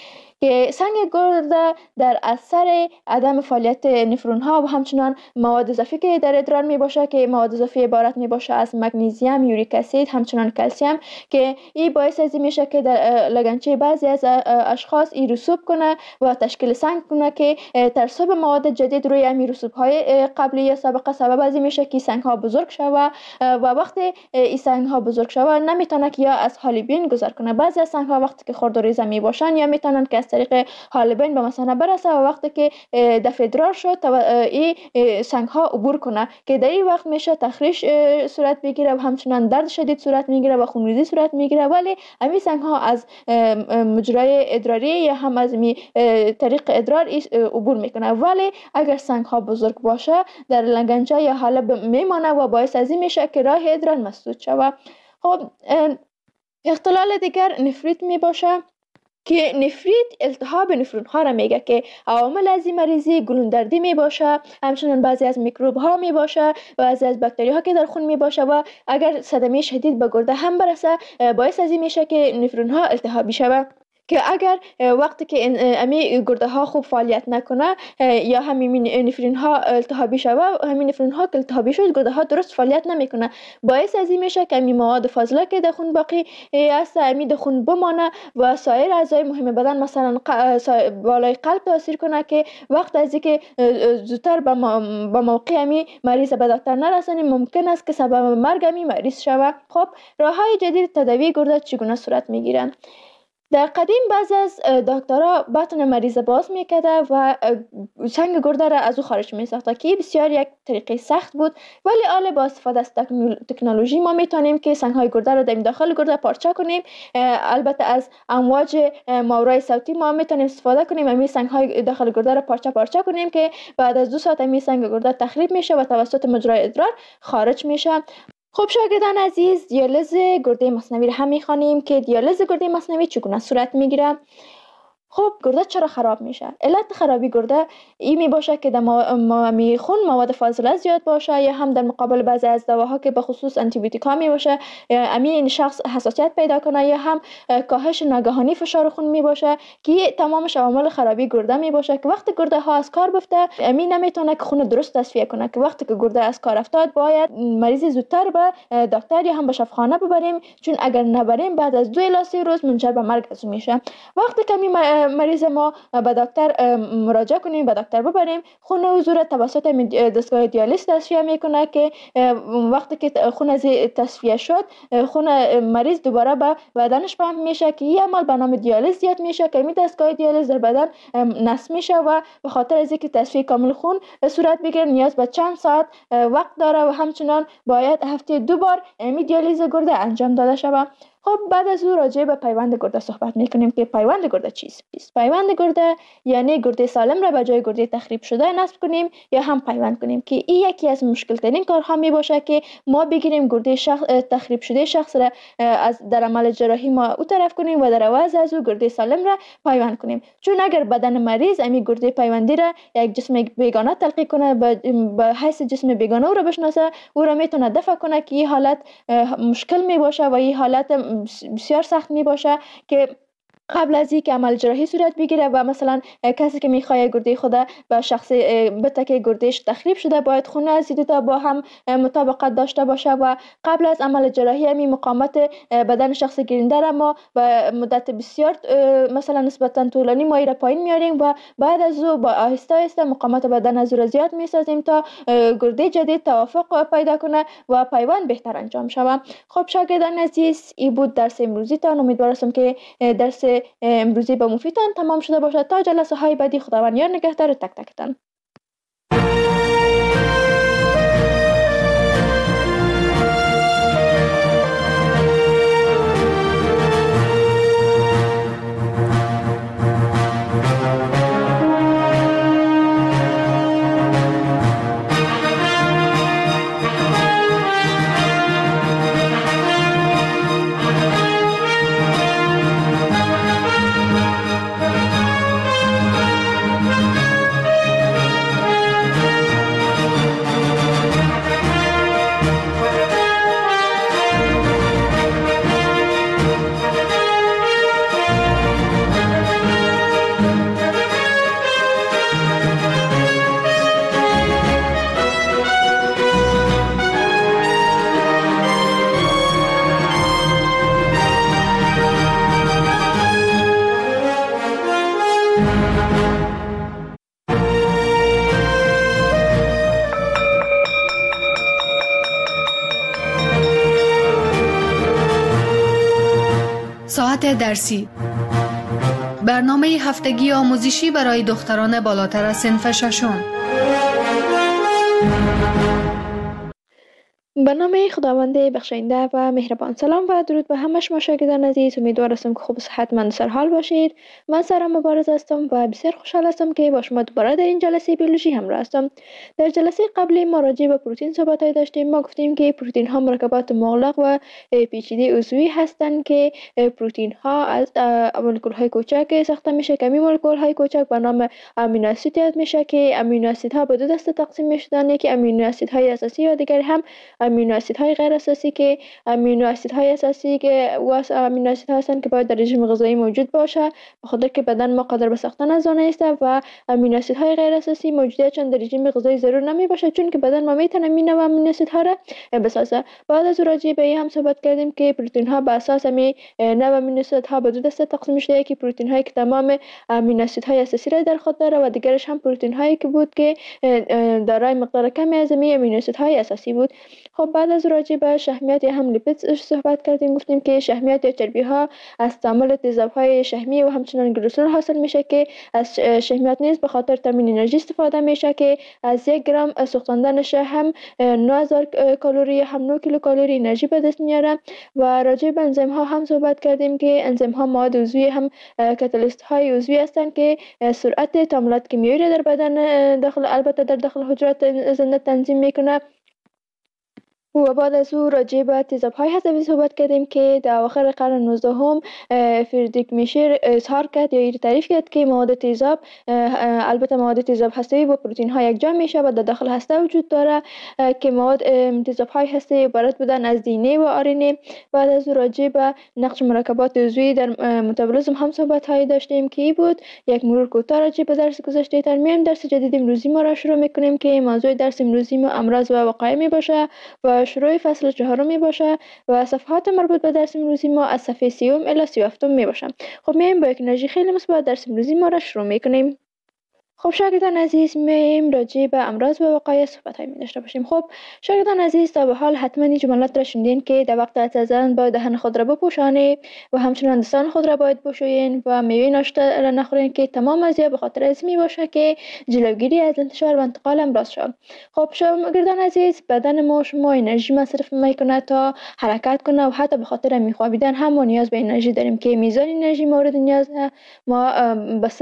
که سنگ گرده در اثر عدم فعالیت نفرون ها و همچنان مواد اضافی که در ادرار می باشه که مواد اضافی عبارت می باشه از مگنیزیم، یوریک اسید، همچنان کلسیم که این باعث از این میشه که در لگنچه بعضی از اشخاص این رسوب کنه و تشکیل سنگ کنه که ترسب مواد جدید روی این رسوب های قبلی یا سابقه سبب از این میشه که سنگ ها بزرگ شوه و وقتی این سنگ ها بزرگ شوه نمیتونه که یا از حالبین گذر کنه. بعضی از سنگ ها وقتی که خرد و ریزه می باشن یا میتونن که از طریق حالبین به مثانه برسه و وقتی که دفع ادرار شد تا این سنگ ها عبور کنه که در این وقت میشه تخریش صورت بگیره و همچنان درد شدید صورت میگیره و خونریزی صورت میگیره. ولی همین سنگ ها از مجرای ادراری یا هم از می طریق ادرار عبور میکنه. ولی اگر سنگ ها بزرگ باشه در لگنچه یا حالب میمانه و باعث از این میشه که راه ادرار مسدود شود. خب اختلال دیگر نفریت می باشه که نفریت التهاب نفرون ها را میگه که عوامل از این مریضی گلوندردی می باشه، همچنان بعضی از میکروب ها می باشه و بعضی از باکتری ها که در خون می باشه و اگر صدمه شدید به گرده هم برسه باعث از این میشه که نفرون ها التهابی شود که اگر وقتی که امی گرده ها خوب فعالیت نکنه یا همین نفرین ها التهابی شود، همین نفرین ها که التهابی شد گرده ها درست فعالیت نمیکنه باعث از این میشه که امی مواد فاضله که در خون باقی است امی در خون بمانه و سایر اعضای مهم بدن مثلا بالای قلب تاثیر کنه که وقت از اینکه زودتر به موقع امی مریض به دکتر نرسانیم ممکن است که سبب مرگ امی مریض شود. خب راه های جدید تداوی گرده چگونه صورت میگیرن؟ در قدیم بعضی از دکترها بطن مریض باز میکرده و سنگ گرده را از او خارج میساخته که بسیار یک طریقه سخت بود. ولی حالا با استفاده از تکنولوژی ما میتونیم که سنگ های گرده را در داخل گرده پارچه کنیم. البته از امواج ماورای صوتی ما میتونیم استفاده کنیم همین سنگ های داخل گرده را پارچه پارچه کنیم که بعد از دو ساعت همین سنگ گرده تخریب میشه و توسط مجرای ادرار خارج میشه. خب شاگردان عزیز، دیالیز گرده مصنوی را هم میخوانیم که دیالیز گرده مصنوی چگونه صورت میگیره. خب گرده چرا خراب میشه؟ علت خرابی گرده این می باشه که در می خون مواد فاضله زیاد باشه یا هم در مقابل بعضی از دواها که به خصوص آنتی بیوتیک ها می باشه امی این شخص حساسیت پیدا کنه یا هم کاهش ناگهانی فشار خون می باشه که تمامش عوامل خرابی گرده می باشه که وقتی گرده ها از کار بفته امی نمیتونه که خون درست تصفیه کنه که وقتی که گرده از کار افتاد باید مریض زودتر به دکتر یا هم به شفاخانه ببریم، چون اگر نبریم بعد از دو الی سه روز منجر به مرگ از میشه. وقتی که مریض ما به دکتر مراجعه کنیم به دکتر ببریم خون حضور توسط دستگاه دیالیز تصفیه میکنه که وقتی که خون از تصفیه شد خون مریض دوباره به بدنش پمپ میشه که این عمل به نام دیالیز زیاد میشه که این دستگاه دیالیز در بدن نصب میشه و به خاطر از اینکه تصفیه کامل خون صورت بگیره نیاز به چند ساعت وقت داره و همچنان باید هفته دو بار این دیالیز گرده انجام داده شود. خب بعد از او راجع به پیوند گرده صحبت میکنیم که پیوند گرده چیست؟ پیوند گرده یعنی گرده سالم را به جای گرده تخریب شده نصب کنیم یا هم پیوند کنیم که این یکی از مشکل ترین کارها می باشه که ما بگیریم گرده شخص تخریب شده شخص را از در عمل جراحی ما او طرف کنیم و در عوض از او گرده سالم را پیوند کنیم، چون اگر بدن مریض امی گرده پیوندی را یک جسم بیگانه تلقی کنه به حیث جسم بیگانه او را بشناسه او را میتونه دفع کنه که این حالت مشکل می باشه و این حالت بسیار سخت می باشه که قبل از اینکه عمل جراحی صورت بگیره و مثلا کسی که میخواد گرده خود به شخص بته که گردهش تخریب شده باید خون از دو تا با هم مطابقت داشته باشه و قبل از عمل جراحی همین مقاومت بدن شخص گیرنده را ما و مدت بسیار مثلا نسبتا طولانی ما را پایین میاریم و بعد از او با آهسته آهسته مقاومت بدن از او زیاد میسازیم تا گرده جدید توافق پیدا کنه و پیوند بهتر انجام شود. خب شاگردان عزیز، این بود درس امروزی تان. امیدوارم که درس امروزی به مفیدتان تمام شده باشد. تا جلسه های بعدی خداوند یار نگهدار تک تکتان. ساعت درسی. برنامه هفتگی آموزشی برای دختران بالاتر از صنف ششم. به نام خداوند بخشاینده و مهربان. سلام و درود به همه شما شاگردان عزیز. امیدوار هستم که خوب و صحتمند و سرحال باشید. من سارا مبارز هستم و بسیار خوشحال هستم که با شما دوباره در این جلسه بیولوژی همراه هستم. در جلسه قبلی ما راجع به پروتئین صحبت داشتیم. ما گفتیم که پروتئین ها مرکبات مغلق و پیچیده عضوی هستند که پروتئین ها از مولکول های کوچک ساخته میشه که این مولکول های کوچک به نام امینو اسید یاد میشه که امینو اسید ها به دو دسته تقسیم میشدن، یکی امینو اسید های اساسی و دیگری هم امینو اسیدهای غیر اساسی که امینو اسیدهای اساسی که واس امینو اسیدها هستند که باید در رژیم غذایی موجود باشه به خاطر که بدن ما قادر به ساختن از آن است، و امینو اسیدهای غیر اساسی موجودیتشان در رژیم غذایی ضرور نمی باشه چون که بدن ما میتونه امینو و امینو اسیدها را بسازه. بعد از راجع به این هم صحبت کردیم که پروتئین ها بر اساس می نوع امینو اسیدها به دو دسته تقسیم شده، یکی پروتئین هایی که تمام امینو اسیدهای اساسی را در خود داره و دیگرش هم پروتئین هایی که بود که دارای مقدار کمی از امینو اسیدهای اساسی بود. خب بعد از راجع به شحمیات یا هم لیپید صحبت کردیم. گفتیم که شحمیات یا چربی ها از تعامل تیزاب های شحمی و همچنان گلیسرول حاصل میشه که از شحمیات نیز به خاطر تامین انرژی استفاده میشه که از یک گرم سوختاندنش هم نه هزار کالری هم نه کیلو کالری انرژی به دست میاره. و راجع به انزیم ها هم صحبت کردیم که انزیم ها مواد عضوی هم کاتالیست های عضوی هستند که سرعت تعاملات کیمیایی را در بدن داخل البته در داخل حجرات زنده تنظیم میکنه. و بعد از او راجع به تیزاب های هضوی صحبت کردیم که در اواخر قرن نوزدهم فریدریک میشر اظهار کرد یا تعریف کرد که مواد تیزاب البته مواد تیزاب هسته‌ای و پروتئین ها یکجا میشه و در داخل هسته وجود داره که مواد تیزاب های هسته‌ای عبارت بودن از دی ان ای و آر ان ای. بعد از او راجع به نقش مرکبات عضوی در متابولیسم هم صحبت های داشتیم که ای بود. یک مرور کوتاه راجع به درس گذشته ترمیم درس جدید امروزی ما را شروع میکنیم که موضوع درس امروزی ما امراض و وقایع می باشه و شروع فصل چهارم می باشه و صفحات مربوط به درس امروزی ما از صفحه سیوم الی سی و هفتم می باشه. خب میایم با یک انرژی خیلی مثبت درس امروزی ما را شروع میکنیم. خب شاگردان عزیز میایم راجع به امراض و وقایع صحبت های می داشته باشیم. خب شاگردان عزیز تا به حال حتما این جملات را شنیدین که در وقت عطس زدن باید دهن خود را بپوشانید و همچنان دستان خود را باید بشویین و میوه ناشتا را نخورین که تمام ازیا به خاطر از می باشه که جلوگیری از انتشار و انتقال امراض شود. خب شاگردان عزیز بدن ما شما انرژی مصرف میکنه تا حرکت کنه و حتی به خاطر میخوابیدن هم ما نیاز به انرژی داریم که میزان انرژی مورد نیاز ما بس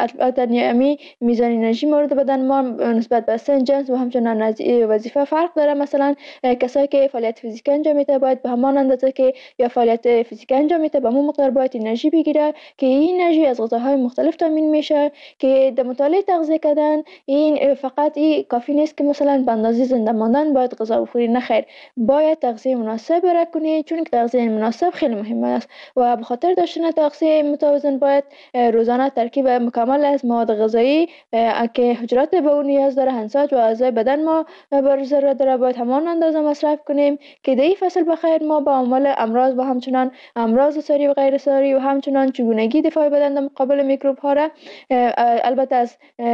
البته میزان انرژی مورد بدن ما نسبت به سن، جنس و همچنان وظیفه فرق داره. مثلا کسایی که فعالیت فیزیکی انجام میده باید به همان اندازه که یا فعالیت فیزیکی انجام میده به همون مقدار باید انرژی بگیره که این انرژی از غذاهای مختلف تامین میشه که در مطالعه تغذیه کردن این فقط این کافی نیست که مثلا به اندازه زنده ماندن باید غذا بخوری، نه خیر، باید تغذیه مناسب را کنی چون که تغذیه مناسب خیلی مهم است و به خاطر داشتن تغذیه متوازن باید روزانه ترکیب مکمل از مواد غذایی که حجرات به اون نیاز داره انساج و اعضای بدن ما بر ضرورت داره باید همان اندازه مصرف کنیم که در این فصل بخیر ما با عمل امراض و همچنان امراض ساری و غیر ساری و همچنان چگونگی دفاع بدن در مقابل میکروب ها را البته از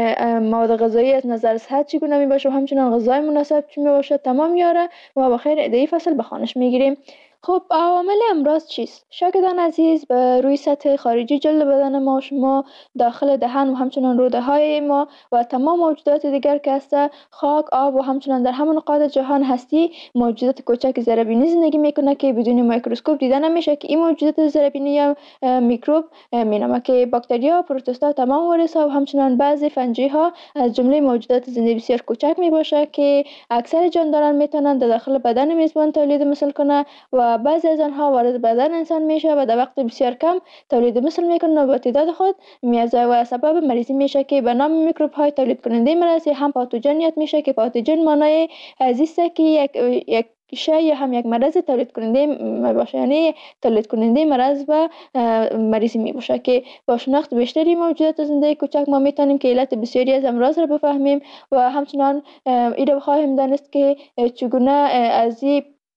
مواد غذایی از نظر صحت چگونه می باشه و همچنان غذای مناسب چی می باشه تمام یاره و بخیر در این فصل بخوانش میگیریم. خب عوامل امراض چیست؟ شاگردان عزیز به روی سطح خارجی جلد بدن ما شما داخل دهن و همچنان روده های ما و تمام موجودات دیگر که هست خاک، آب و همچنان در همه نقاط جهان هستی موجودات کوچک زیربینی زندگی میکنه که بدون میکروسکوپ دیده نمیشه که این موجودات زیربینی یا میکروب مینامه که باکتریا، پروتوستا، تمام ویروس ها و همچنان بعضی فنجی ها از جمله موجودات زنده بسیار کوچک می باشه که اکثر جانداران میتونن در داخل بدن میزبان تولید مثل کنه و بعضی از آنها وارد بدن انسان میشه و در وقت بسیار کم تولید مثل میکنه و با تعداد خود میازه و سبب مریضی میشه که به نام میکروب های تولید کننده مرض هم پاتوژن میشه که پاتوژن معنای ازیسته که یک یک شی یا هم یک مرض تولید کننده باشه، یعنی تولید کننده مرض و مریضی می باشه که با شناخت بیشتری موجودات زنده کوچک ما میتونیم که علت بسیاری از امراض را بفهمیم و همچنان این را بخواهیم دانست که چگونه از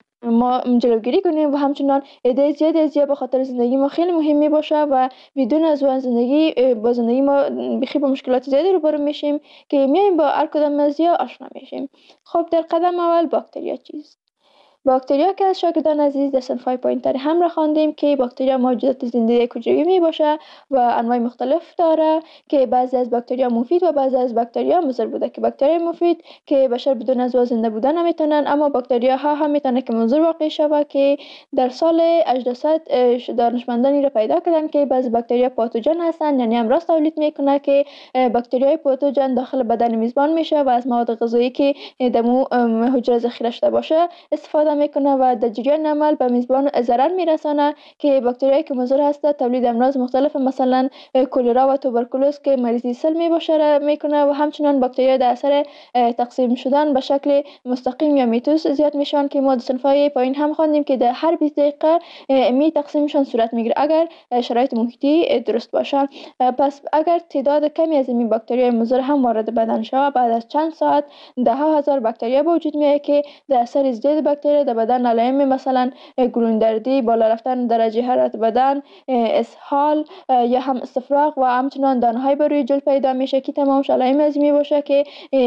ما جلوگیری کنیم و همچنان عده زیاد از به خاطر زندگی ما خیلی مهم می باشه و بدون از اون زندگی با زندگی ما بخی با مشکلات زیادی روبرو میشیم که میایم با هر کدام از یا آشنا میشیم. خب در قدم اول باکتریا چیست؟ باکتریا که از شاگردان عزیز در صنف‌های پایین‌تر هم را خواندیم که باکتریا موجودات زنده حجروی می باشه و انواع مختلف داره که بعضی از باکتریا مفید و بعضی از باکتریا مضر بوده که باکتریا مفید که بشر بدون از زنده بودن نمیتونن، اما باکتریا ها هم میتونه که مضر واقع شوه که در سال هجده دانشمندانی را پیدا کردن که بعضی باکتریا پاتوژن هستن، یعنی امراض تولید میکنه که باکتریای پاتوژن داخل بدن میزبان میشه و از مواد غذایی که دمو حجره ذخیره شده باشه استفاده میکنه و در جریان عمل به میزبان ضرر میرسانه که باکتریایی که مضر هست تولید امراض مختلف مثلا کلرا و توبرکولوز که مریضی سل میباشه میکنه و همچنان باکتریا در اثر تقسیم شدن به شکل مستقیم یا میتوس زیاد میشن که ما در صنف‌های پایین هم خواندیم که در هر بیست دقیقه می تقسیمشان صورت میگیره اگر شرایط محیطی درست باشه. پس اگر تعداد کمی از این باکتریای مضر هم وارد بدن شود، بعد از چند ساعت ده ها هزار باکتریا به وجود میاد که در اثر ازدیاد باکتریا در بدن علائم مثلا گلوندردی، بالا رفتن درجه حرارت بدن، اسهال یا هم استفراغ و همچنان دانه‌های بر روی جلد پیدا میشه که تمامش علائم از می باشه که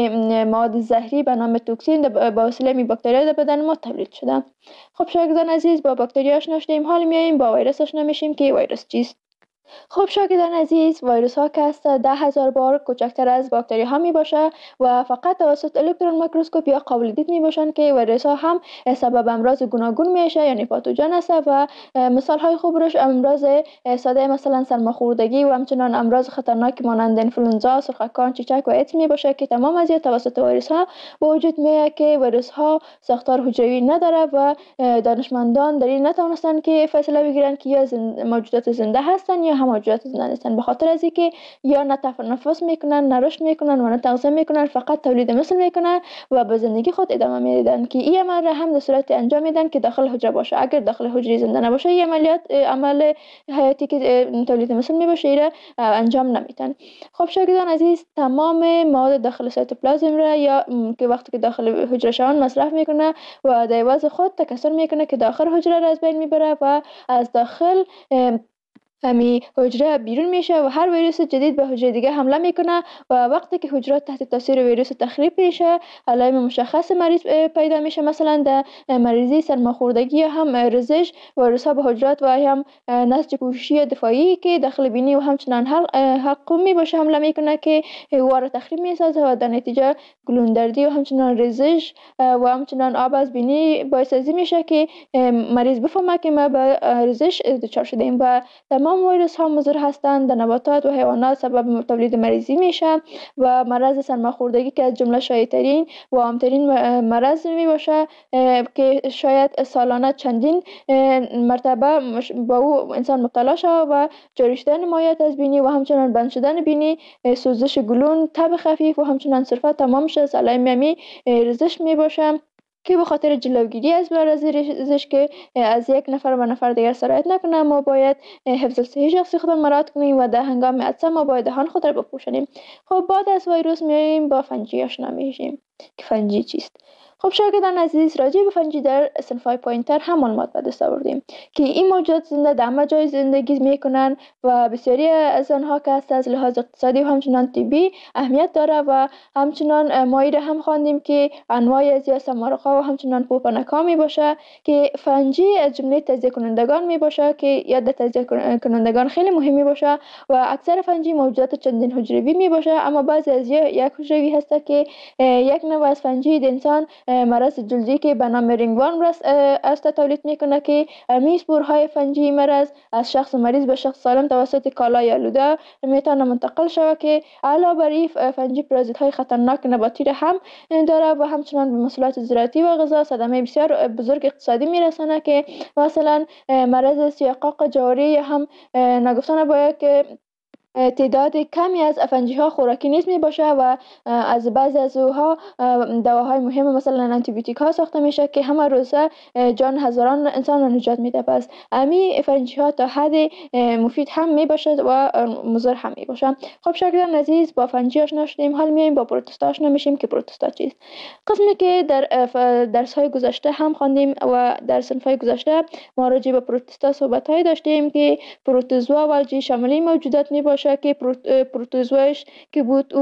مواد زهری به نام توکسین با وسیله می باکتریا در بدن ما تولید شده. خب شاگردان عزیز، با باکتریا آشنا شدیم، حال میایم با ویروس آشنا میشیم که ویروس چیست. خب شاگردان عزیز، ویروس ها که است ده هزار بار کوچکتر از باکتری ها می باشه و فقط توسط الکترون میکروسکوپ یا قابل دید می باشن که ویروس ها هم سبب امراض گوناگون میشه، یعنی پاتوژن است و مثال های خوب روش امراض ساده مثلا سرماخوردگی و همچنان امراض خطرناک مانند انفلوئنزا، سرخکان، چیچک و ایدز می باشه که تمام از توسط ویروس ها به وجود میاد که ویروس ها ساختار حجروی نداره و دانشمندان در این نتونستن که فیصله بگیرن که یا موجودات زنده هستن یا هم موجودات زنده نیستن، به خاطر از اینکه یا نه تنفس میکنن، نه رشد میکنن و نه تغذیه میکنن، فقط تولید مثل میکنن و به زندگی خود ادامه میدن که این عمل را هم در صورت انجام میدن که داخل حجره باشه. اگر داخل حجره زنده نباشه این عملیات عمل حیاتی که تولید مثل میباشه ایره انجام نمیدن. خب شاگردان عزیز، تمام مواد داخل سایتوپلازم را یا که وقتی که داخل حجره شوند مصرف میکنه و در عوض خود تکثر میکنه که داخل حجره را از بین میبره و از داخل همی حجره بیرون میشه و هر ویروس جدید به حجره دیگه حمله میکنه و وقتی که حجره تحت تاثیر ویروس تخریب میشه علائم مشخص مریض پیدا میشه. مثلا در مریضی سرماخوردگی یا هم رزش ویروس ها به حجرات و هم نسج پوششی دفاعی که داخل بینی و همچنان حلقومی باشه حمله میکنه که وارو تخریب میسازه و در نتیجه گلوندردی و همچنان رزش و همچنان آب از بینی باعث ازی میشه که مریض بفهمه که ما به رزش دچار شدیم. و تمام ویروس ها مضر هستند، در نباتات و حیوانات سبب تولید مریضی میشه و مرض سرماخوردگی که از جمله شایع‌ترین و عام‌ترین مرض می باشه که شاید سالانه چندین مرتبه با او انسان مبتلا شود و جاری شدن مایعات از بینی و همچنان بند شدن بینی، سوزش گلون، تب خفیف و همچنان صرفا تمامش از علائم می رزش می باشه که به خاطر جلوگیری از مرض رزش که از یک نفر به نفر دیگر سرایت نکنه ما باید حفظ الصحه شخصی خود مراعات کنیم و در هنگام عطسه ما باید دهان خود را بپوشانیم. خب بعد از ویروس میایم با فنجی آشنا میشیم که فنجی چیست. خب شاگردان عزیز، راجع به فنجی در صنف‌های پایین‌تر هم معلومات به دست آوردیم که این موجودات زنده در همه جای زندگی میکنن و بسیاری از آنها که از لحاظ اقتصادی و همچنان طبی اهمیت داره و همچنان ما هم خواندیم که انواع از یا سمارق‌ها و همچنان پوپنک‌ها می باشه که فنجی از جمله تجزیه کنندگان می باشه که یاد تجزیه کنندگان خیلی مهمی باشه و اکثر فنجی موجودات چندین حجروی می باشه، اما بعضی از یک حجروی هست که یک نوع از فنجی د انسان مرض جلدی که به نام رینگورم است تولید میکنه که می اسپورهای فنجی مرض از شخص مریض به شخص سالم توسط کالای آلوده میتونه منتقل شود که علاوه بر این فنجی پارازیت‌های خطرناک نباتی را هم داره و همچنان به محصولات زراعتی و غذا صدمه بسیار بزرگ اقتصادی میرسانه که مثلا مرض سیاقاق جواری یا هم نگفتن باید که تعداد کمی از فنجی ها خوراکی نیز می باشه و از بعضی از اوها دواهای مهم مثلا آنتی بیوتیک ها ساخته میشه که همه روزه جان هزاران انسان را نجات میده. پس امی فنجی ها تا حد مفید هم می باشد و مضر هم می باشه. خب شاگردان عزیز، با فنجی آشنا شدیم، حال میایم با پروتوستا آشنا میشیم که پروتوستا چیست. قسمی که در درس های گذشته هم خواندیم و در صنف های گذشته ما راجع به پروتوستا صحبت های داشتیم که پروتوزوا و الژی شامل موجودات می باشه که پروتوزوایش که بود او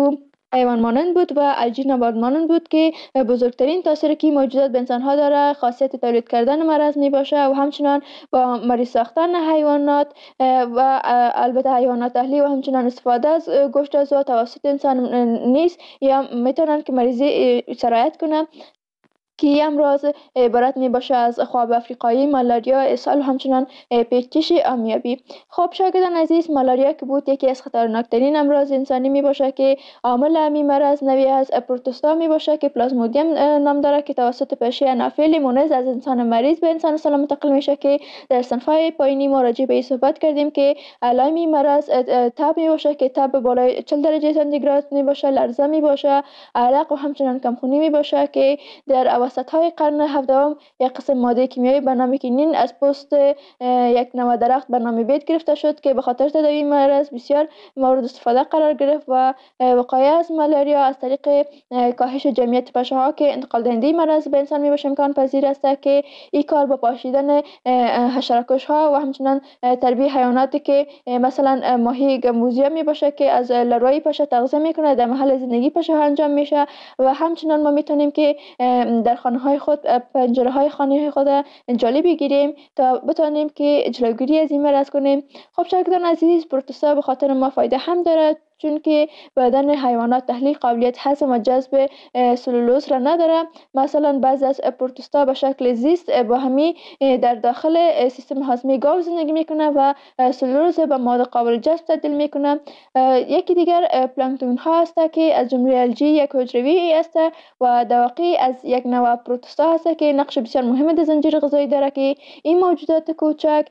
حیوان مانند بود و الجی نبات مانند بود که بزرگترین تاثیر که موجودات به انسان ها داره خاصیت تولید کردن مرض می باشه و همچنان با مریض ساختن حیوانات و البته حیوانات اهلی و همچنان استفاده از گوشت از توسط انسان نیست یا میتونن که مریضی سرایت کنه که امراض عبارت می باشه از خواب افریقایی، مالاریا، اسهال و همچنان پیچش آمیابی. خب شاگردان عزیز، مالاریا که بود یکی از خطرناکترین امراض انسانی می باشه که عامل همین مرض نوعی از پروتوستا می باشه که پلازمودیم نام داره که توسط پشه انافیل مونز از انسان مریض به انسان سالم منتقل میشه که در صنف‌های پایینی ما راجع به این صحبت کردیم که علائم این مرض تب می باشه که تب بالای چهل درجه سانتیگراد می باشه، لرزه می باشه، عرق و همچنان کمخونی می باشه که در وسط های قرن هفدهم یک قسم ماده کیمیایی به نام کینین از پوست یک نوع درخت به نام بید گرفته شد که به خاطر تداوی مرض بسیار مورد استفاده قرار گرفت و وقایه از مالاریا از طریق کاهش جمعیت پشه ها که انتقال دهنده مرض به انسان می باشه امکان پذیر است که این کار با پاشیدن حشره‌کش ها و همچنان تربیت حیواناتی که مثلا ماهی گمبوزیا می باشه که از لاروی پشه تغذیه میکنه در محل زندگی پشه ها انجام میشه و همچنان ما میتونیم که در خانه های خود پنجره های خانه خود جالی بگیریم تا بتانیم که جلوگیری از این مرض کنیم. خب شاگردان عزیز، پروتوستا به خاطر ما فایده هم داره چون که بدن حیوانات تحلیل قابلیت هضم و جذب سلولوز را نداره. مثلا بعضی از پروتوستا به شکل زیست با همی در داخل سیستم هاضمه گاو زندگی میکنه و سلولوز به مواد قابل جذب تبدیل میکنه. یکی دیگر پلانکتون ها هست که از جمله الجی یک حجروی است و در واقع از یک نوع پروتوستا هست که نقش بسیار مهم در زنجیره غذایی داره که این موجودات کوچک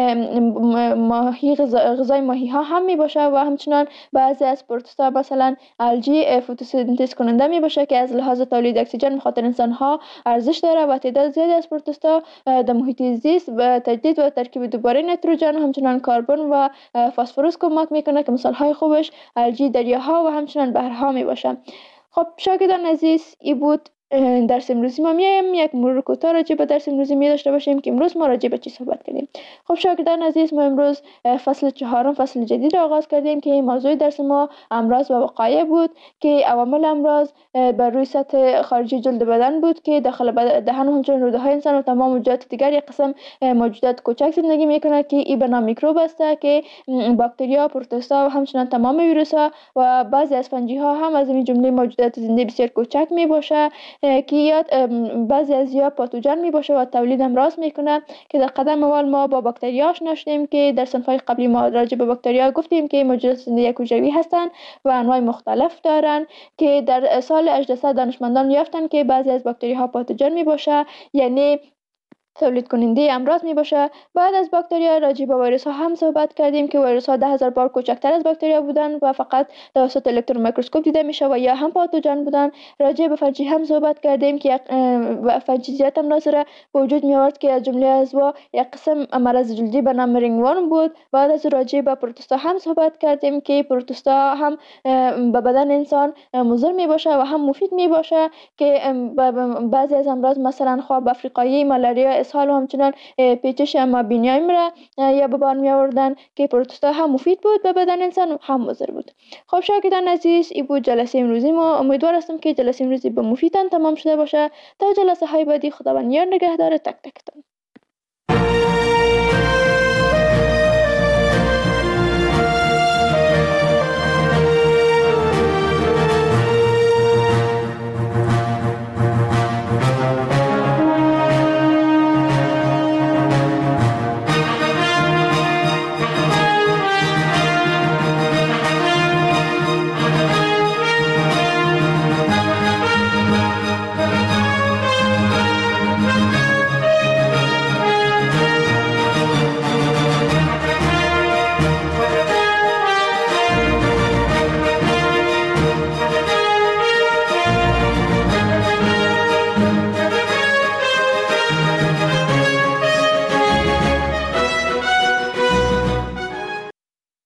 ماهی غذای ماهی ها هم می باشه و همچنان بعضی از پروتوستا مثلا الجی فتوسنتز کننده می باشه که از لحاظ تولید اکسیژن به خاطر انسان ها ارزش داره و تعداد زیادی از پروتوستا در محیط زیست به تجدید و ترکیب دوباره نیتروژن و همچنان کربن و فسفرس کمک میکنه که مثال های خوبش الجی دریاها و همچنان بحرها می باشه. خب شاگردان عزیز، ای بود درس امروزی ما. میایم یک مرور کوتاه راجع به درس امروزی می داشته باشیم که امروز ما راجع به چی صحبت کردیم. خب شاگردان عزیز، ما امروز فصل چهارم فصل جدید را آغاز کردیم که موضوع درس ما امراض و وقایع بود که عوامل امراض بر روی سطح خارجی جلد بدن بود که داخل دهن و همچنین روده های انسان و تمام موجودات دیگر یک قسم موجودات کوچک زندگی میکنه که این به نام میکروب است که باکتریا، پروتوستا و همچنین تمام ویروس ها و بعضی از فنجی ها هم از این جمله موجودات زنده بسیار کوچک می باشه که یاد بعضی از یا پاتوژن می باشه و تولید امراض میکنه که در قدم اول ما با باکتریا آشنا شدیم که در صنف‌های قبلی ما راجع به باکتریا گفتیم که موجودات زنده یک حجروی هستند و انواع مختلف دارن که در سال هجده دانشمندان یافتن که بعضی از باکتریاها پاتوژن می باشه، یعنی تولید کننده امراض می باشه. بعد از باکتریا راجع به ویروس ها هم صحبت کردیم که ویروس ها ده هزار بار کوچکتر از باکتریا بودن و فقط توسط الکترون میکروسکوپ دیده میشه و یا هم پاتوژن بودن. راجع به فنجی هم صحبت کردیم که فنجی زیاد امراض را به وجود می آورد که از جمله از وا یک قسم مرض جلدی به نام رینگ ورم بود. بعد از راجع به پروتوستا هم صحبت کردیم که پروتوستا هم به بدن انسان مضر می باشه و هم مفید می باشه که بعضی از امراض مثلا خواب افریقایی، مالاریا، اسهال و همچنان پیچش آمیابی را یا به بار می آوردن که پروتوستا هم مفید بود به بدن انسان و هم مضر بود. خب شاگردان عزیز، این بود جلسه امروزی ما. امیدوار هستم که جلسه امروزی به مفیدتان تمام شده باشه. تا جلسه های بعدی، خداوند یار نگهدار تک تکتان.